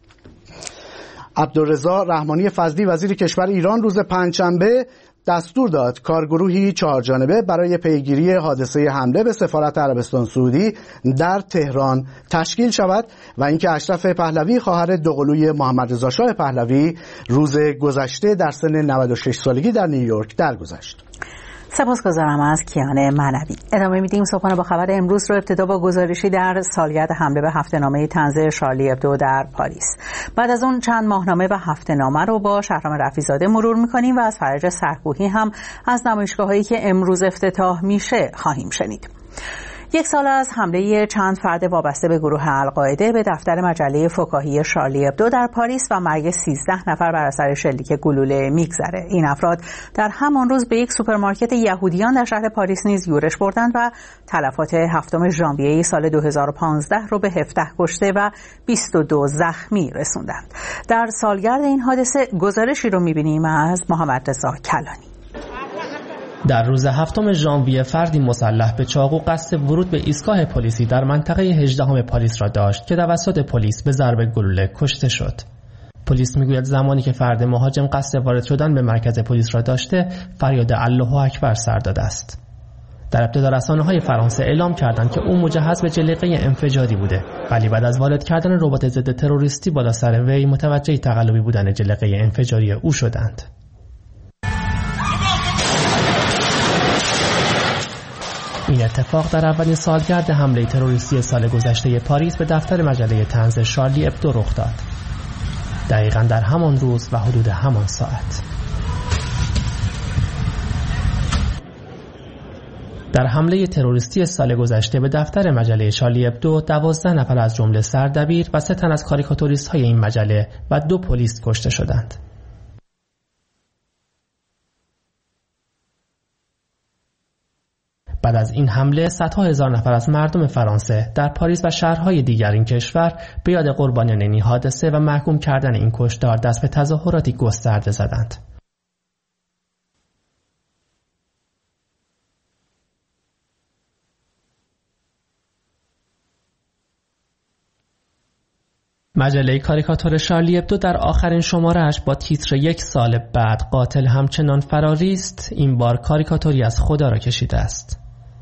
عبدالرضا رحمانی فضلی وزیر کشور ایران روز پنجشنبه دستور داد کارگروهی چهار جانبه برای پیگیری حادثه حمله به سفارت عربستان سعودی در تهران تشکیل شود و اینکه اشرف پهلوی خواهر دوقلوی محمد رضا شاه پهلوی روز گذشته در سن نود و شش سالگی در نیویورک درگذشت. سپاسگزارم از کیان معنوی. ادامه میدیم صبحانه با خبر امروز رو. ابتدا با گزارشی در سالگرد حمله به هفته‌نامه طنز شارلی ابدو در پاریس. بعد از اون چند ماهنامه و هفته‌نامه رو با شهرام رفیع‌زاده مرور میکنیم و از فرج سرکوهی هم از نمایشگاهایی که امروز افتتاح میشه خواهیم شنید. یک سال از حمله چند فرد وابسته به گروه القاعده به دفتر مجله فکاهی شارلی ابدو در پاریس و مرگ سیزده نفر بر اثر شلیک گلوله میگذره. این افراد در همان روز به یک سوپرمارکت یهودیان در شهر پاریس نیز یورش بردند و تلفات هفتم ژانویه سال دو هزار و پانزده رو به هفده کشته و بیست و دو زخمی رسوندند. در سالگرد این حادثه گزارشی رو می‌بینیم از محمد رضا کلانی. در روز هفتم ژانویه فردی مسلح به چاقو قصد ورود به ایستگاه پلیسی در منطقه هجدهم پاریس را داشت که توسط پلیس به ضرب گلوله کشته شد. پلیس میگوید زمانی که فرد مهاجم قصد وارد شدن به مرکز پلیس را داشته، فریاد الله اکبر سر داده است. در ابتدا رسانه‌های فرانسه اعلام کردند که او مجهز به جلیقه انفجاری بوده، ولی بعد از وارد کردن ربات ضد تروریستی بالا سر وی متوجه تقلبی بودن جلیقه انفجاری او شدند. این اتفاق در اولین سالگرد حمله تروریستی سال گذشته پاریس به دفتر مجله طنز شارلی ابدو رخ داد. دقیقاً در همان روز و حدود همان ساعت. در حمله تروریستی سال گذشته به دفتر مجله شارلی ابدو دوازده نفر از جمله سردبیر و سه تن از کاریکاتوریست های این مجله و دو پلیس کشته شدند. بعد از این حمله صدها هزار نفر از مردم فرانسه در پاریس و شهرهای دیگر این کشور به یاد قربانیان این حادثه و محکوم کردن این کشتار دست به تظاهراتی گسترده زدند. مجله کاریکاتور شارلی ابدو در آخرین شماره‌اش با تیتر یک سال بعد قاتل همچنان فراری است، این بار کاریکاتوری از خدا را کشیده است.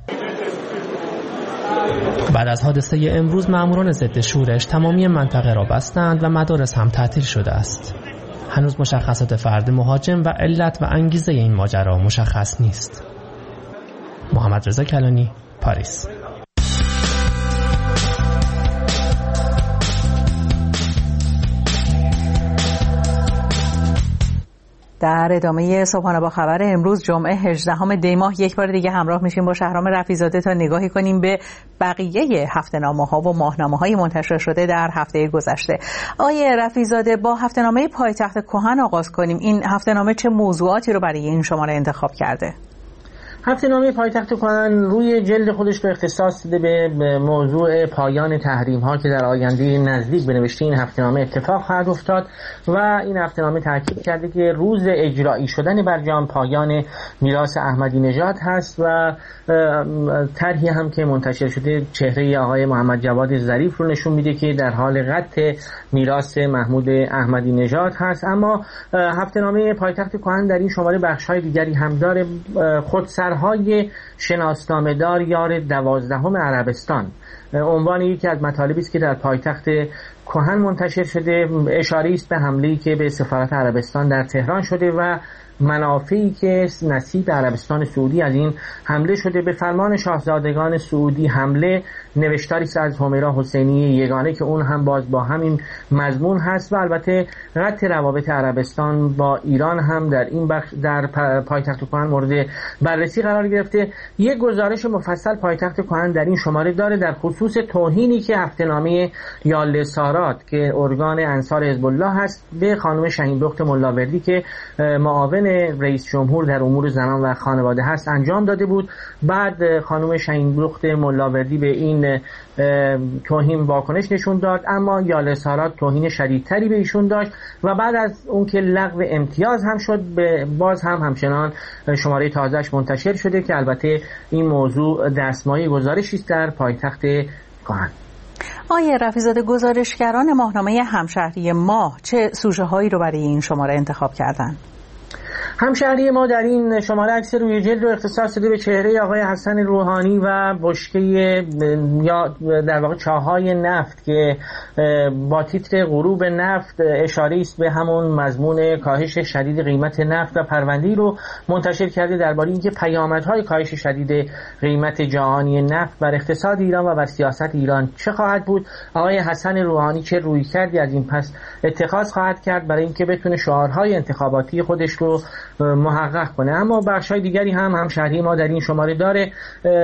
بعد از حادثه امروز ماموران ضد شورش تمامی منطقه را بستند و مدارس هم تعطیل شده است. هنوز مشخصات فرد مهاجم و علت و انگیزه این ماجرا مشخص نیست. محمد رضا کلانی، پاریس. در ادامه صبحانه با خبر امروز جمعه هجدهم دی ماه یک بار دیگه همراه میشیم با شهرام رفیع‌زاده تا نگاهی کنیم به بقیه هفته‌نامه‌ها و ماهنامه‌های منتشر شده در هفته گذشته. آقای رفیع‌زاده، با هفته‌نامه پایتخت کهن آغاز کنیم. این هفته‌نامه چه موضوعاتی رو برای این شماره انتخاب کرده؟ هفته‌نامه پایتخت کهن روی جلد خودش رو اختصاص داده به موضوع پایان تحریم‌ها که در آینده نزدیک به نوشته این هفته‌نامه اتفاق خواهد افتاد و این هفته‌نامه تاکید کرده که روز اجرایی شدن برجام پایان میراث احمدی نژاد هست و طرحی هم که منتشر شده چهره آقای محمد جواد ظریف رو نشون میده که در حال قطع میراث محمود احمدی نژاد هست. اما هفته‌نامه پایتخت کهن در این شماره بخش‌های دیگری هم داره. خودسرهای شناسنامه‌دار یار دوازدهم عربستان عنوان یکی از مطالبی است که در پایتخت کهن منتشر شده. اشاره است به حمله‌ای که به سفارت عربستان در تهران شده و منافعی که نصیب عربستان سعودی از این حمله شده. به فرمان شاهزادگان سعودی حمله نوشتاری است از همیرا حسینی یگانه که اون هم باز با همین مضمون هست و البته قطع روابط عربستان با ایران هم در این بخش در پایتخت کهن مورد بررسی قرار گرفته. یک گزارش مفصل پایتخت کهن در این شماره داره در خصوص توهینی که هفته‌نامه یاله سارات که ارگان انصار حزب الله هست به خانم شهین‌دخت ملاوردی که معاون رئیس جمهور در امور زنان و خانواده هست انجام داده بود. بعد خانم شهین‌دخت ملاوردی به این توهین واکنش نشون داد، اما یاله سارات توهین شدیدتری به ایشون داشت و بعد از اون که لغو امتیاز هم شد به باز هم همچنان شماره تازهش منتشر شده که البته این موضوع دستمایه گزارشی است در پایتخت کهن. آقای رفیع‌زاده، گزارشگران ماهنامه همشهری ما چه سوژه هایی رو برای این شماره انتخاب کردن؟ همشهری ما در این شماره عکس روی جلد رو اختصاص داده به چهره آقای حسن روحانی و بشکه یا در واقع چاهای نفت که با تیتر غروب نفت اشاره است به همون مضمون کاهش شدید قیمت نفت و پرونده‌ای رو منتشر کرده درباره اینکه پیامدهای کاهش شدید قیمت جهانی نفت بر اقتصاد ایران و بر سیاست ایران چه خواهد بود. آقای حسن روحانی چه رویکردی از این پس اتخاذ خواهد کرد برای اینکه بتونه شعارهای انتخاباتی خودش رو محقق کنه. اما بخش‌های دیگری هم همشهری ما در این شماره داره.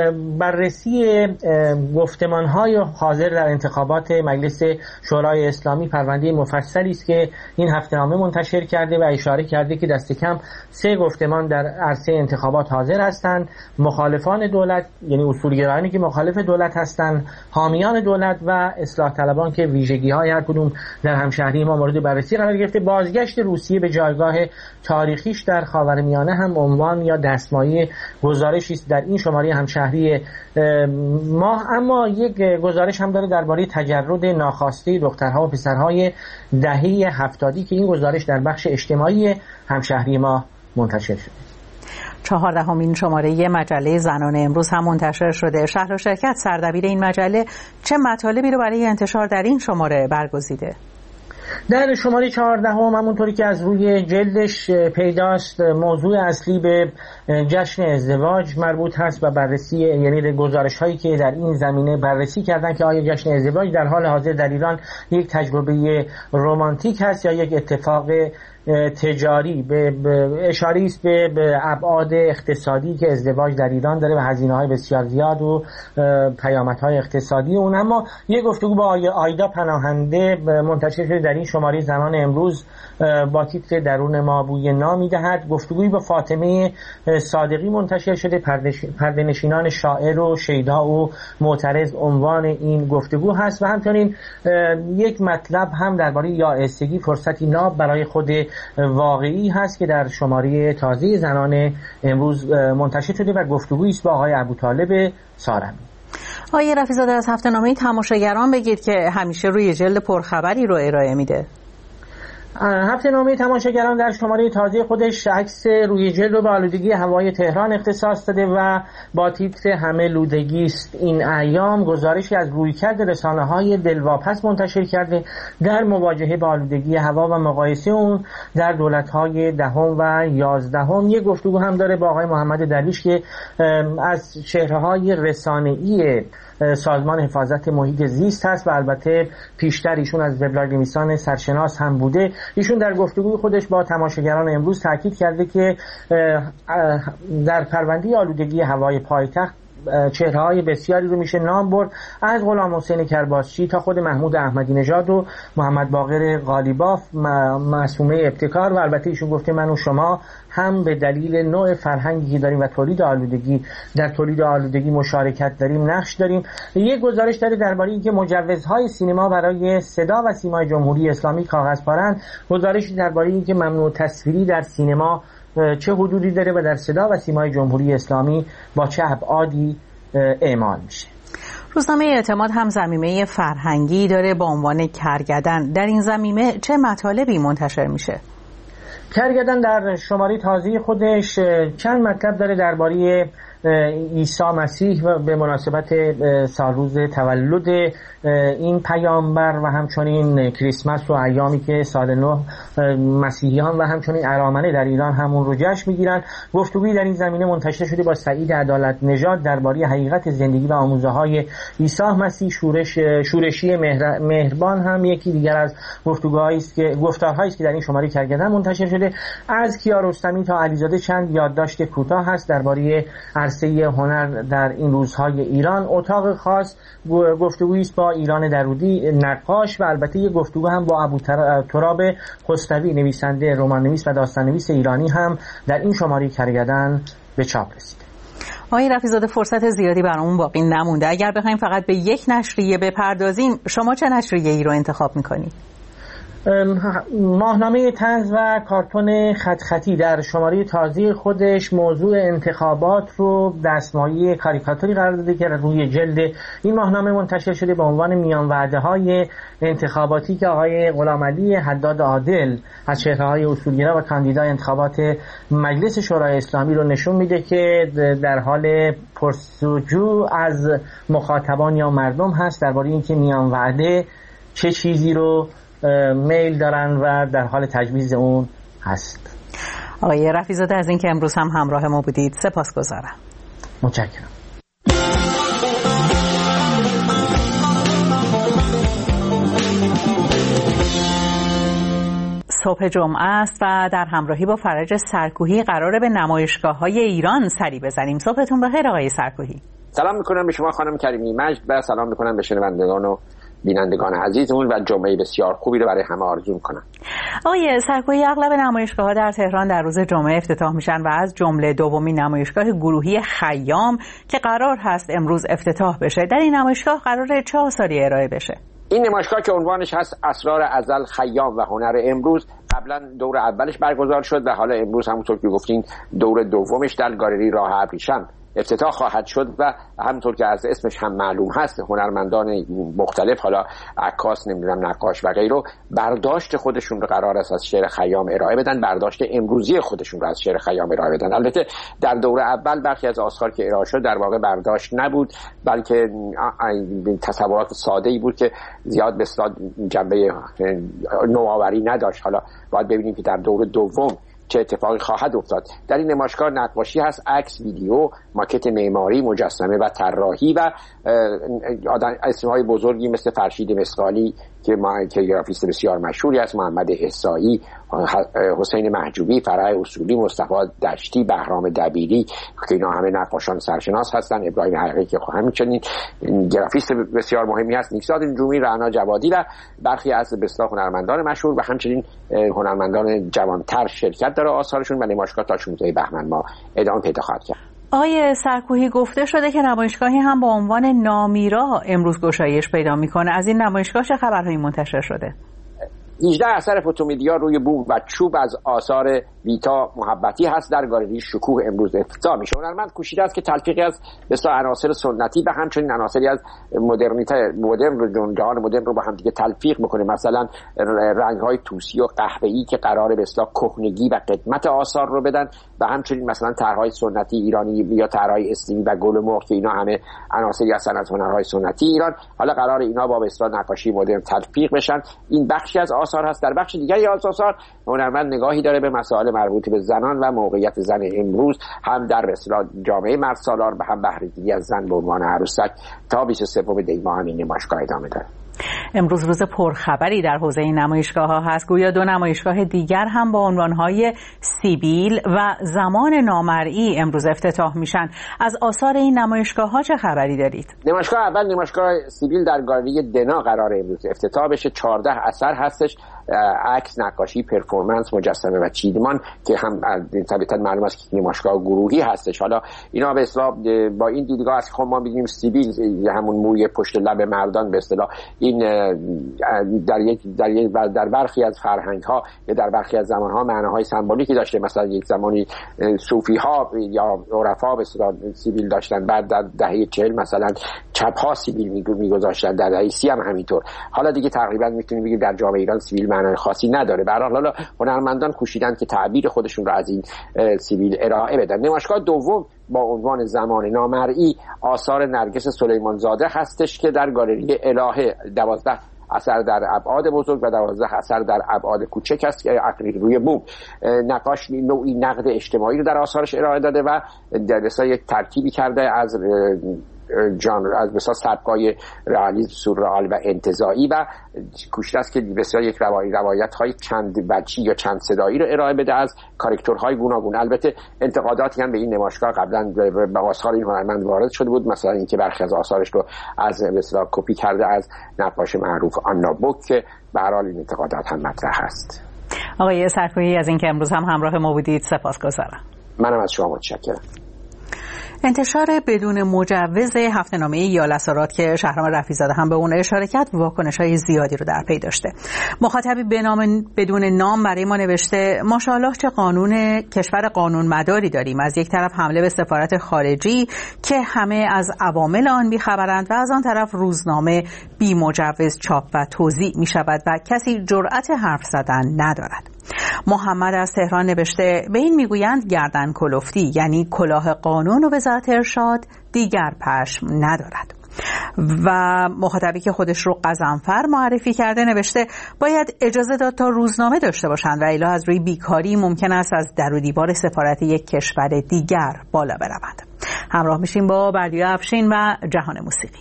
بررسی گفتمان‌های حاضر در انتخابات مجلس شورای اسلامی پرونده مفصلی است که این هفته‌نامه منتشر کرده و اشاره کرده که دست کم سه گفتمان در عرصه انتخابات حاضر هستند. مخالفان دولت یعنی اصولگرایانی که مخالف دولت هستند، حامیان دولت و اصلاح طلبان که ویژگی‌های هر کدوم در همشهری ما مورد بررسی قرار گرفته. بازگشت روسیه به جایگاه تاریخیش در خاورمیانه هم عنوان یا دستمایه گزارشی است در این شماره همشهری ما. اما یک گزارش هم داره درباره تجرد ناخواسته دخترها و پسرهای دهه هفتادی که این گزارش در بخش اجتماعی همشهری ما منتشر شده. چهاردهمین شماره مجله زنان امروز هم منتشر شده. شهر و شرکت سردبیر این مجله چه مطالبی رو برای انتشار در این شماره برگزیده؟ در شماره چهاردهم همونطوری که از روی جلدش پیداست موضوع اصلی به جشن ازدواج مربوط هست و بررسی یعنی گزارش هایی که در این زمینه بررسی کردن که آیا جشن ازدواج در حال حاضر در ایران یک تجربه رمانتیک هست یا یک اتفاق تجاری. به اشاره است به ابعاد اقتصادی که ازدواج در ایران داره و هزینه‌های بسیار زیاد و پیامدهای اقتصادی اون. اما یک گفتگو با آیدا پناهنده منتشر شده در این شماره زنان امروز با تیتر درون ما بوی نام می‌دهد. گفتگویی با فاطمه صادقی منتشر شده، پرده‌نشینان شاعر و شیدا و معترض عنوان این گفتگو هست و همچنین یک مطلب هم درباره یائسگی فرصتی ناب برای خود واقعی هست که در شماره تازه زنان امروز منتشر شده و گفتگویی است با آقای ابوطالب سارمی. آقای رفیع‌زاده، از هفته‌نامه تماشاگران بگید که همیشه روی جلد پرخبری رو ارائه میده. هفته نامه تماشاگران در شماره تازه خودش عکس روی جلد رو به آلودگی هوای تهران اختصاص داده و با تیتر همه لودگی است این ایام گزارشی از رویکرد رسانه‌های دلواپس منتشر کرده در مواجهه با آلودگی هوا و مقایسه اون در دولت‌های دهم و یازدهم. یک گفتگو هم داره با آقای محمد درویش که از چهره‌های رسانه‌ای سازمان حفاظت محیط زیست هست و البته پیشتر ایشون از وبلاگ‌نویسان سرشناس هم بوده. ایشون در گفتگوی خودش با تماشاگران امروز تاکید کرده که در پرونده آلودگی هوای پایتخت چهره‌های بسیاری رو میشه نام برد، از غلام حسین کرباسچی تا خود محمود احمدی نژاد و محمد باقر قالیباف، معصومه ابتکار و البته ایشون گفته من و شما هم به دلیل نوع فرهنگی که داریم و تولید آلودگی در تولید آلودگی مشارکت داریم، نقش داریم. یک گزارش داره درباره اینکه مجوزهای سینما برای صدا و سیمای جمهوری اسلامی کاغذپارند، گزارشی درباره اینکه ممنوع تصویری در سینما چه حدودی داره و در صدا و سیمای جمهوری اسلامی با چه ابعادی اعمال میشه. روزنامه اعتماد هم ضمیمه فرهنگی داره با عنوان کرگدن. در این ضمیمه چه مطالبی منتشر میشه؟ کرگدن در شماره تازه خودش چند مطلب داره درباره عیسی مسیح و به مناسبت سالروز تولد این پیامبر و همچنین کریسمس و ایامی که سال نو مسیحیان و همچنین ارامنه در ایران همون رو جشن میگیرن. گفتگویی در این زمینه منتشر شده با سعید عدالت نژاد درباره حقیقت زندگی و آموزه های عیسی مسیح. شورش شورشی مهر... مهربان هم یکی دیگر از گفتگوهایی است که گفتارهایی است که در این شماره کرگدن منتشر شده. از کیارستمی تا علیزاده چند یادداشت کوتاه هست درباره عرصه هنر در این روزهای ایران. اتاق خاص گفتگویی است با ایران درودی نقاش و البته یک گفتگو هم با ابو تراب خسروی نویسنده رمان‌نویس و داستان‌نویس ایرانی هم در این شماره کرگدن به چاپ رسیده. آقای رفیع‌زاده فرصت زیادی برامون باقی نمونده، اگر بخوایم فقط به یک نشریه بپردازیم شما چه نشریه‌ای رو انتخاب می‌کنید؟ ماهنامه طنز و کارتون خط خطی در شماره تازه خودش موضوع انتخابات رو دستمایه کاریکاتوری قرار داده که روی جلد این ماهنامه منتشر شده با عنوان میان وعده های انتخاباتی که آقای غلامعلی حداد عادل از چهره‌های اصولگرا و کاندیدای انتخابات مجلس شورای اسلامی رو نشون میده که در حال پرسجو از مخاطبان یا مردم هست درباره اینکه میان وعده چه چیزی رو میل دارن و در حال تجویز اون هست. آقای رفیع‌زاده از اینکه امروز هم همراه ما بودید سپاسگزارم. متشکرم. صبح جمعه است و در همراهی با فرج سرکوهی قراره به نمایشگاه‌های ایران سری بزنیم. صبحتون بخیر آقای سرکوهی. سلام میکنم به شما خانم کریمی مجد و سلام میکنم به شنوندگان و بینندگان عزیزمون و جمعه بسیار خوبی رو برای همه آرزو میکنم. آقای سرکوهی، اغلب نمایشگاه‌ها در تهران در روز جمعه افتتاح میشن و از جمله دومین نمایشگاه گروهی خیام که قرار هست امروز افتتاح بشه، در این نمایشگاه قراره چه آثاری ارائه بشه؟ این نمایشگاه که عنوانش هست اسرار ازل، خیام و هنر امروز، قبلا دور اولش برگزار شد و حالا امروز همونطور که گفتین دور دومش در گالری راه ابریشم افتتاح خواهد شد و همونطور که از اسمش هم معلوم هست هنرمندان مختلف، حالا عکاس، نمیدونم نقاش و غیره، برداشت خودشون رو قرار است از شعر خیام ارائه بدن، برداشت امروزی خودشون رو از شعر خیام ارائه بدن. البته در دوره اول برخی از آثار که ارائه شد در واقع برداشت نبود، بلکه تصورات ساده‌ای بود که زیاد به اصطلاح جنبه نوآوری نداشت. حالا باید ببینیم که در دوره دوم چه اتفاقی خواهد افتاد. در این نمایشگاه نقاشی هست، عکس، ویدیو، ماکت معماری، مجسمه و طراحی و اسمهای بزرگی مثل فرشید مسقالی که ما که گرافیست بسیار مشهوری است، محمد احصایی، حسین محجوبی، فرح اصولی، مصطفی دشتی، بهرام دبیری که اینا همه نقاشان سرشناس هستن، ابراهیم حقیقی که همچنین گرافیست بسیار مهمی هست، نیکزاد نجومی، رعنا جوادی و برخی از به اصطلاح هنرمندان مشهور و همچنین هنرمندان جوانتر شرکت داره آثارشون و نمایشگاه تا شانزده بهمن ما ادامه پیدا خواهد کرد. آقای سرکوهی، گفته شده که نمایشگاهی هم با عنوان نامیرا امروز گشایش پیدا میکنه. از این نمایشگاه چه خبرهایی منتشر شده؟ هجده اثر فوتومدیا روی بوم و چوب از آثار ویتا محبتی هست در گالری شکوه امروز افتتاح میشه. هنرمند کوشیده است که تلفیقی از بسیار عناصر سنتی و همچنین عناصری از مدرنیته مدرن رو جهان مدرن رو با هم دیگه تلفیق بکنه. مثلا رنگ‌های طوسی و قهوه‌ای که قراره به اصطلاح کهنگی و قدمت آثار رو بدن و همچنین مثلا طرح‌های سنتی ایرانی یا طرح‌های اسلیمی و گل و مرغ که اینا همه عناصری هستن از هنرهای سنتی ایران، حالا قراره اینا با به اصطلاح نقاشی مدرن تلفیق بشن. این بخشی از آثار هست. در بخش دیگری از آثار هنرمند نگاهی داره به مسائل مربوط به زنان و موقعیت زن امروز، هم در اصطلاح جامعه مرد سالار و هم بهره‌گیری از زن به عنوان عروسک. تا بیست و سوم دی ماه این نمایشگاه ادامه داره. امروز روز پرخبری در حوزه این نمایشگاه ها هست. گویا دو نمایشگاه دیگر هم با عنوانهای سیبیل و زمان نامرئی امروز افتتاح میشن. از آثار این نمایشگاه ها چه خبری دارید؟ نمایشگاه اول نمایشگاه سیبیل در گالری دنا قرار امروز افتتاح بشه. چهارده اثر هستش، عکس، نقاشی، پرفورمنس، مجسمه و چیدمان که هم طبیعتاً معلوم است که نمایشگاه گروهی هستش. حالا اینا به اصطلاح با این دیدگاه است که خب ما می‌گیم سیبیل همون موی پشت لب مردان به اصطلاح این در یک در یک در برخی از فرهنگ‌ها یا در برخی از زمان‌ها معناهای سمبولیکی داشته. مثلا یک زمانی صوفی‌ها یا عرفا به اصطلاح سیبیل داشتن، بعد در دهه چهل مثلا چپ‌ها سیبیل می‌گذاشتن، در دهه سی هم همینطور. حالا دیگه تقریبا می‌تونیم بگیم در جامعه ایران سیبیل معنای خاصی نداره. به هر حال هنرمندان کوشیدن که تعبیر خودشون رو از این سیبیل ارائه بدن. نمایشگاه دوم با عنوان زمان نامرئی آثار نرگس سلیمانزاده هستش که در گالری الهه دوازده اثر در ابعاد بزرگ و دوازده اثر در ابعاد کوچک است که اکریل روی بوم. نقاش نوعی نقد اجتماعی رو در آثارش ارائه داده و در اصطلاح یک ترکیبی کرده از ژانر از بسیار سبکای رئالیسم، سورئال و انتزاعی و کوشیده است که بسیار یک روایت روایت‌های چند وجهی یا چند صدایی رو ارائه بده از کاراکترهای گوناگون. البته انتقاداتی هم به این نمایشگاه قبلا به آثار این هنرمند وارد شده بود، مثلا اینکه برخی از آثارش رو از مثلا کپی کرده از نقاش معروف آنا بوک که به هر حال این انتقادات هم مطرح است. آقای سرکویی از اینکه امروز هم همراه ما بودید سپاسگزارم. منم از شما متشکرم. انتشار بدون مجوز هفته‌نامه یالسارات که شهرام رفیع‌زاده هم به اون اشاره کرد واکنش‌های زیادی رو در پی داشته. مخاطبی به نام بدون نام برای ما نوشته ماشاءالله چه قانون کشور قانون مداری داریم. از یک طرف حمله به سفارت خارجی که همه از عوامل آن بی‌خبرند و از آن طرف روزنامه بی مجوز چاپ و توزیع می‌شود و کسی جرأت حرف زدن ندارد. محمد از تهران نوشته به این میگویند گردن کلفتی، یعنی کلاه قانون و وزارت ارشاد دیگر پشم ندارد. و مخاطبی که خودش رو قزنفر معرفی کرده نوشته باید اجازه داد تا روزنامه داشته باشند و الی از روی بیکاری ممکن است از در و دیوار سفارت یک کشور دیگر بالا بروند. همراه میشیم با بردیا افشین و جهان موسیقی.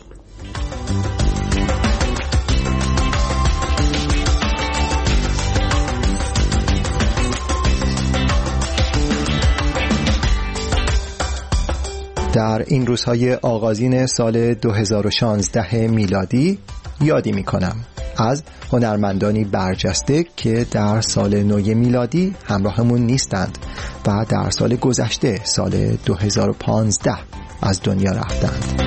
در این روزهای آغازین سال دو هزار و شانزده میلادی یادی می کنم از هنرمندانی برجسته که در سال نو میلادی همراهمون نیستند و در سال گذشته سال دو هزار و پانزده از دنیا رفتند.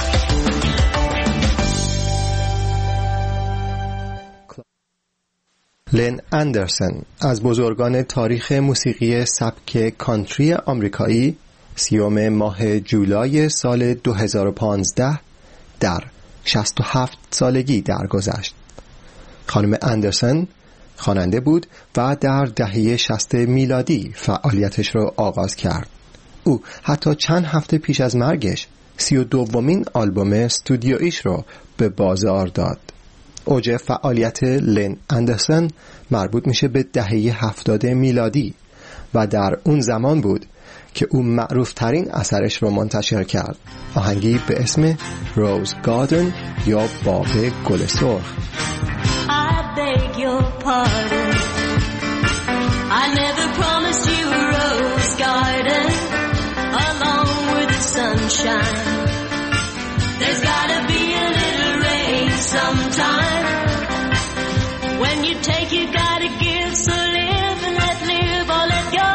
لن اندرسون از بزرگان تاریخ موسیقی سبک کانتری آمریکایی سیوم ماه جولای سال دو هزار و پانزده در شصت و هفت سالگی درگذشت. خانم اندرسون خواننده بود و در دهه شصت میلادی فعالیتش را آغاز کرد. او حتی چند هفته پیش از مرگش سی و دومین آلبوم استودیویش را به بازار داد. اوج فعالیت لن اندرسون مربوط میشه به دهه هفتاد میلادی و در اون زمان بود که او معروف ترین اثرش رو منتشر کرد، آهنگی به اسم روز گاردن یا باغ گل سرخ. I beg your pardon. I never promised you a rose garden along with the sunshine. There's gotta be a little rain sometime. When you take you gotta give, so live and let live or let go.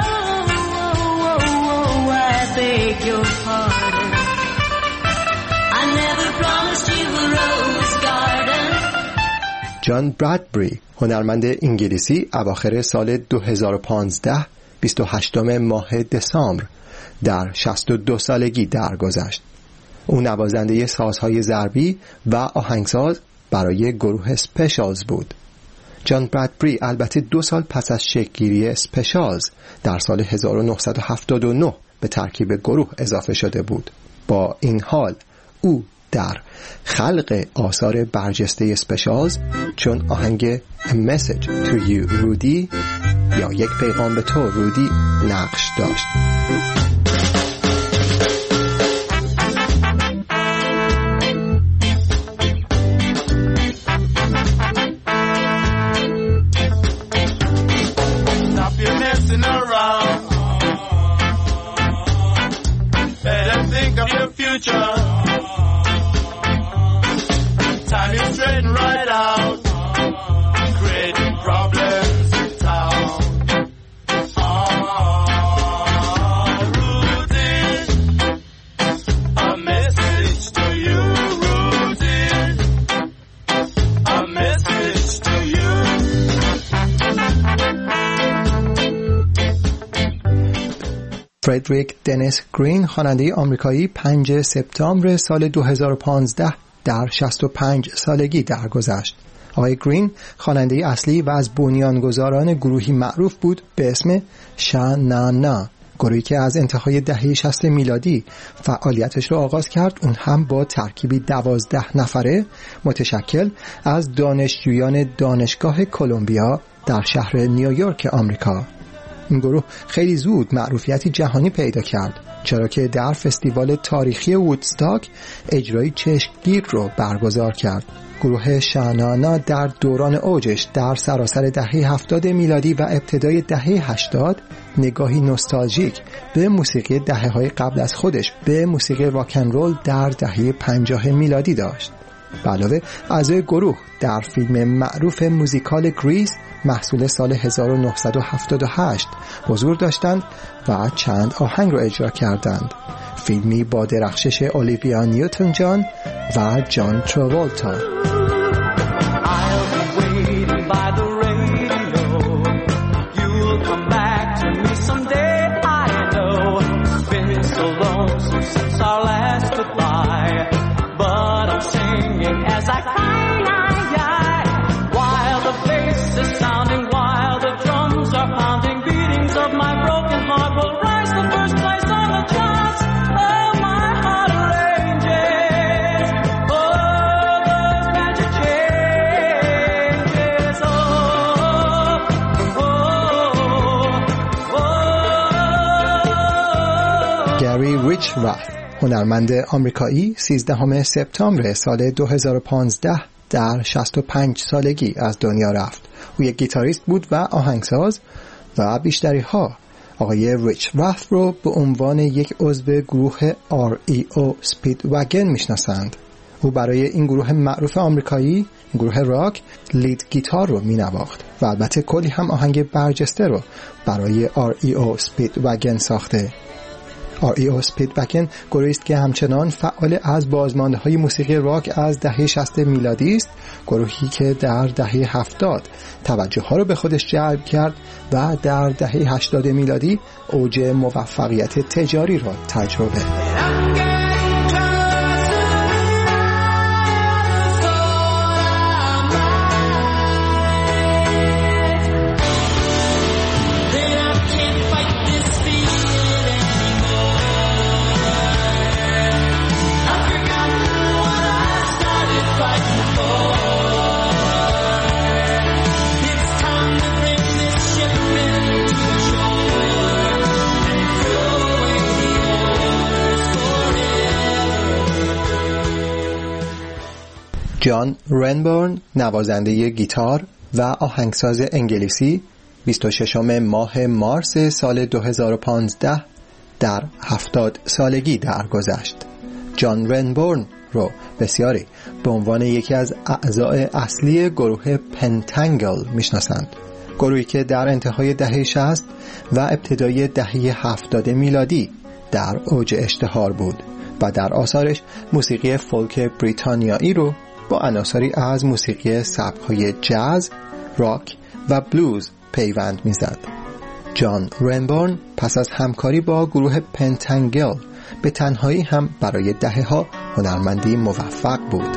Beg your pardon. I never promised you a rose garden. جان برادبری هنرمند انگلیسی اواخر سال دو هزار و پانزده بیست و هشتم ماه دسامبر در شصت و دو سالگی درگذشت. او نوازنده سازهای ضربی و آهنگساز برای گروه اسپشالز بود. جان برادبری البته دو سال پس از شکل‌گیری اسپشالز در سال هزار و نهصد و هفتاد و نه به ترکیب گروه اضافه شده بود. با این حال او در خلق آثار برجسته اسپشالز چون آهنگ A Message to You رودی یا یک پیغام به تو رودی نقش داشت. فردریک دنیس گرین خواننده آمریکایی پنجم سپتامبر سال دو هزار و پانزده در شصت و پنج سالگی درگذشت. آقای گرین خواننده اصلی و از بنیانگذاران گروهی معروف بود به اسم شانانا، گروهی که از انتهای دهه شصت میلادی فعالیتش را آغاز کرد. اون هم با ترکیبی دوازده نفره متشکل از دانشجویان دانشگاه کلمبیا در شهر نیویورک آمریکا. این گروه خیلی زود معروفیتی جهانی پیدا کرد، چرا که در فستیوال تاریخی وودستاک اجرای چشمگیر رو برگزار کرد. گروه شانانا در دوران اوجش در سراسر دهه هفتاد میلادی و ابتدای دهه هشتاد نگاهی نوستالژیک به موسیقی دهه‌های قبل از خودش به موسیقی راک اند رول در دهه پنجاه میلادی داشت. به علاوه اعضای گروه در فیلم معروف موزیکال گریس محصول سال هزار و نهصد و هفتاد و هشت حضور داشتند و چند آهنگ را اجرا کردند. فیلمی با درخشش اولیویا نیوتن جان و جان تراولتا. گری ریچرث هنرمند آمریکایی سیزدهم سپتامبر سال دو هزار و پانزده در شصت و پنج سالگی از دنیا رفت. او یک گیتاریست بود و آهنگساز و بیشتری ها آقای ریچرث رو به عنوان یک عضو گروه آر ای او Speedwagon میشناسند. او برای این گروه معروف آمریکایی، این گروه راک، لید گیتار رو مینواخت و البته کلی هم آهنگ برجسته رو برای آر ای او Speedwagon ساخته. آر ای او Speedwagon گروهی است که همچنان فعال از بازمانده‌های موسیقی راک از دهه شصت میلادی است، گروهی که در دهه هفتاد توجه ها رو به خودش جلب کرد و در دهه هشتاد میلادی اوج موفقیت تجاری را تجربه. جان رنبورن نوازنده گیتار و آهنگساز انگلیسی بیست و ششم ماه مارس سال دو هزار و پانزده در هفتاد سالگی درگذشت. جان رنبورن رو بسیاری به عنوان یکی از اعضای اصلی گروه پنتانگل میشناسند، گروهی که در انتهای دهه شصت و ابتدای دهه هفتاد میلادی در اوج اشتهار بود و در آثارش موسیقی فولک بریتانیایی رو با عناصری از موسیقی سبک‌های جاز، راک و بلوز پیوند می‌زد. جان رنبورن پس از همکاری با گروه پنتنگل به تنهایی هم برای دهه‌ها هنرمندی موفق بود.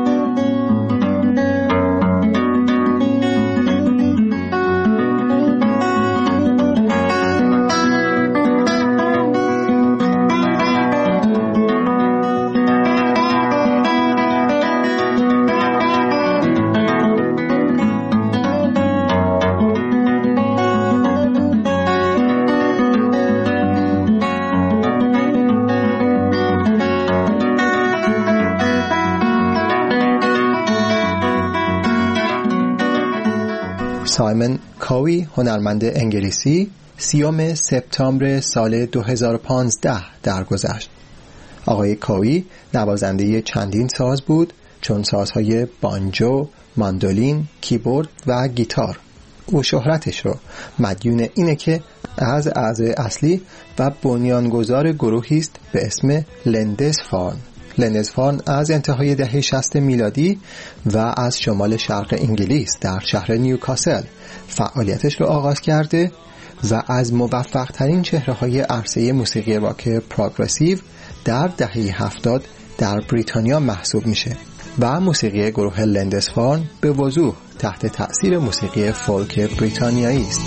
سایمون کاوی هنرمند انگلیسی سیوم سپتامبر سال دو هزار و پانزده درگذشت. آقای کاوی نوازنده چندین ساز بود چون سازهای بانجو، ماندولین، کیبورد و گیتار. او شهرتش رو مدیون اینه که از اعضای اصلی و بنیانگذار گروهی است به اسم لندزفارن. لندزفارن از انتهای دهه شصت میلادی و از شمال شرق انگلیس در شهر نیوکاسل فعالیتش رو آغاز کرده و از موفق ترین چهره های عرصه موسیقی راک پروگرسیو در دهه هفتاد در بریتانیا محسوب میشه و موسیقی گروه لندزفارن به وضوح تحت تأثیر موسیقی فولک بریتانیایی است.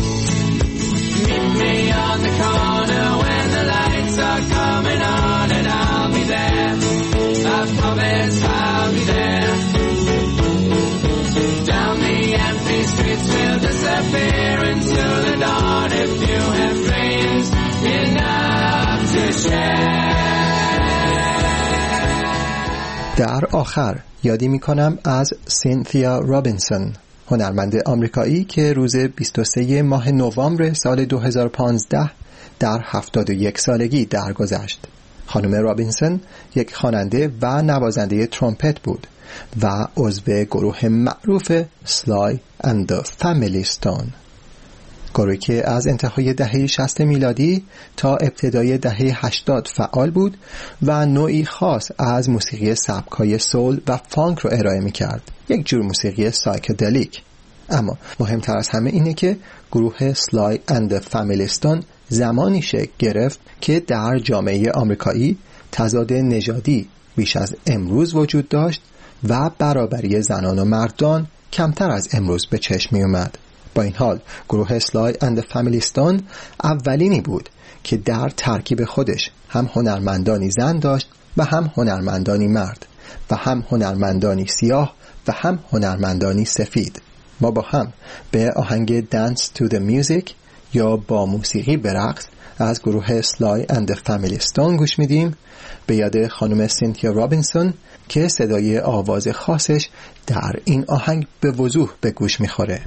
در آخر یادی می کنم از سینتیا رابینسون، هنرمند آمریکایی که روز بیست و سوم ماه نوامبر سال دو هزار و پانزده در هفتاد و یک سالگی درگذشت. خانم رابینسون یک خواننده و نوازنده ترومپت بود و عضو گروه معروف سلای اند دی فامیلی استون، گروهی که از انتهای دهه شصت میلادی تا ابتدای دهه هشتاد فعال بود و نوعی خاص از موسیقی سبک‌های سول و فانک رو ارائه می‌کرد، یک جور موسیقی سایکدلیک. اما مهمتر از همه اینه که گروه سلای اند دی فامیلی استون زمانی شکل گرفت که در جامعه آمریکایی تضاد نژادی بیش از امروز وجود داشت و برابری زنان و مردان کمتر از امروز به چشم می اومد. با این حال گروه سلای اند فامیلی استون اولینی بود که در ترکیب خودش هم هنرمندانی زن داشت و هم هنرمندانی مرد و هم هنرمندانی سیاه و هم هنرمندانی سفید. ما با هم به آهنگ Dance to the Music یا با موسیقی به رقص از گروه سلای اند فامیلی استون گوش میدیم به یاد خانم سینتیا رابینسون که صدای آواز خاصش در این آهنگ به وضوح به گوش میخوره.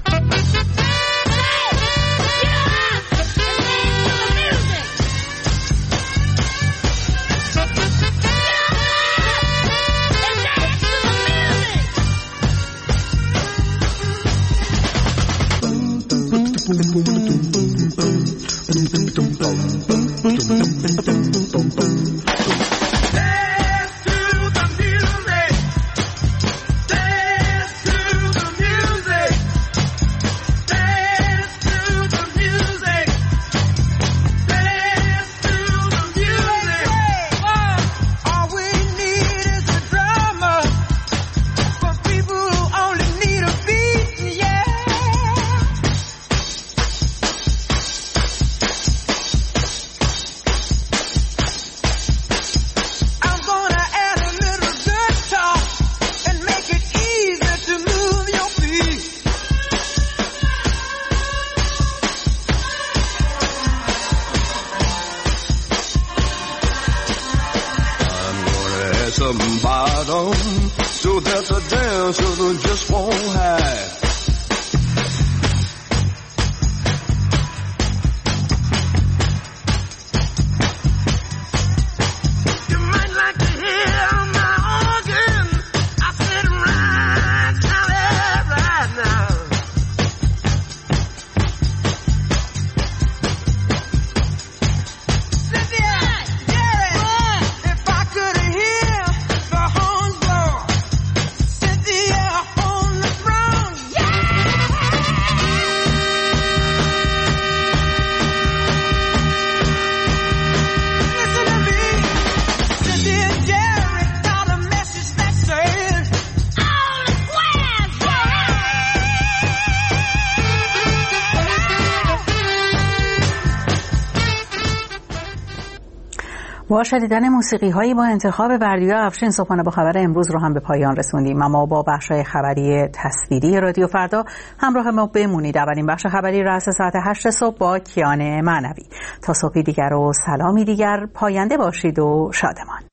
some bottom so that the dancers just won't hide. You might like to hear my organ. I said right now, right now. Cynthia, Jerry, if I could hear the horns blow, Cynthia on the throne, yeah. با شنیدن موسیقی هایی با انتخاب بردیا افشین صبحانه با خبر امروز رو هم به پایان رسوندیم. اما با بخش‌های خبری تصویری رادیو فردا همراه ما بمونید. اولین بخش خبری رأس ساعت هشت صبح با کیان معنوی. تا صبحی دیگر و سلامی دیگر، پاینده باشید و شادمان.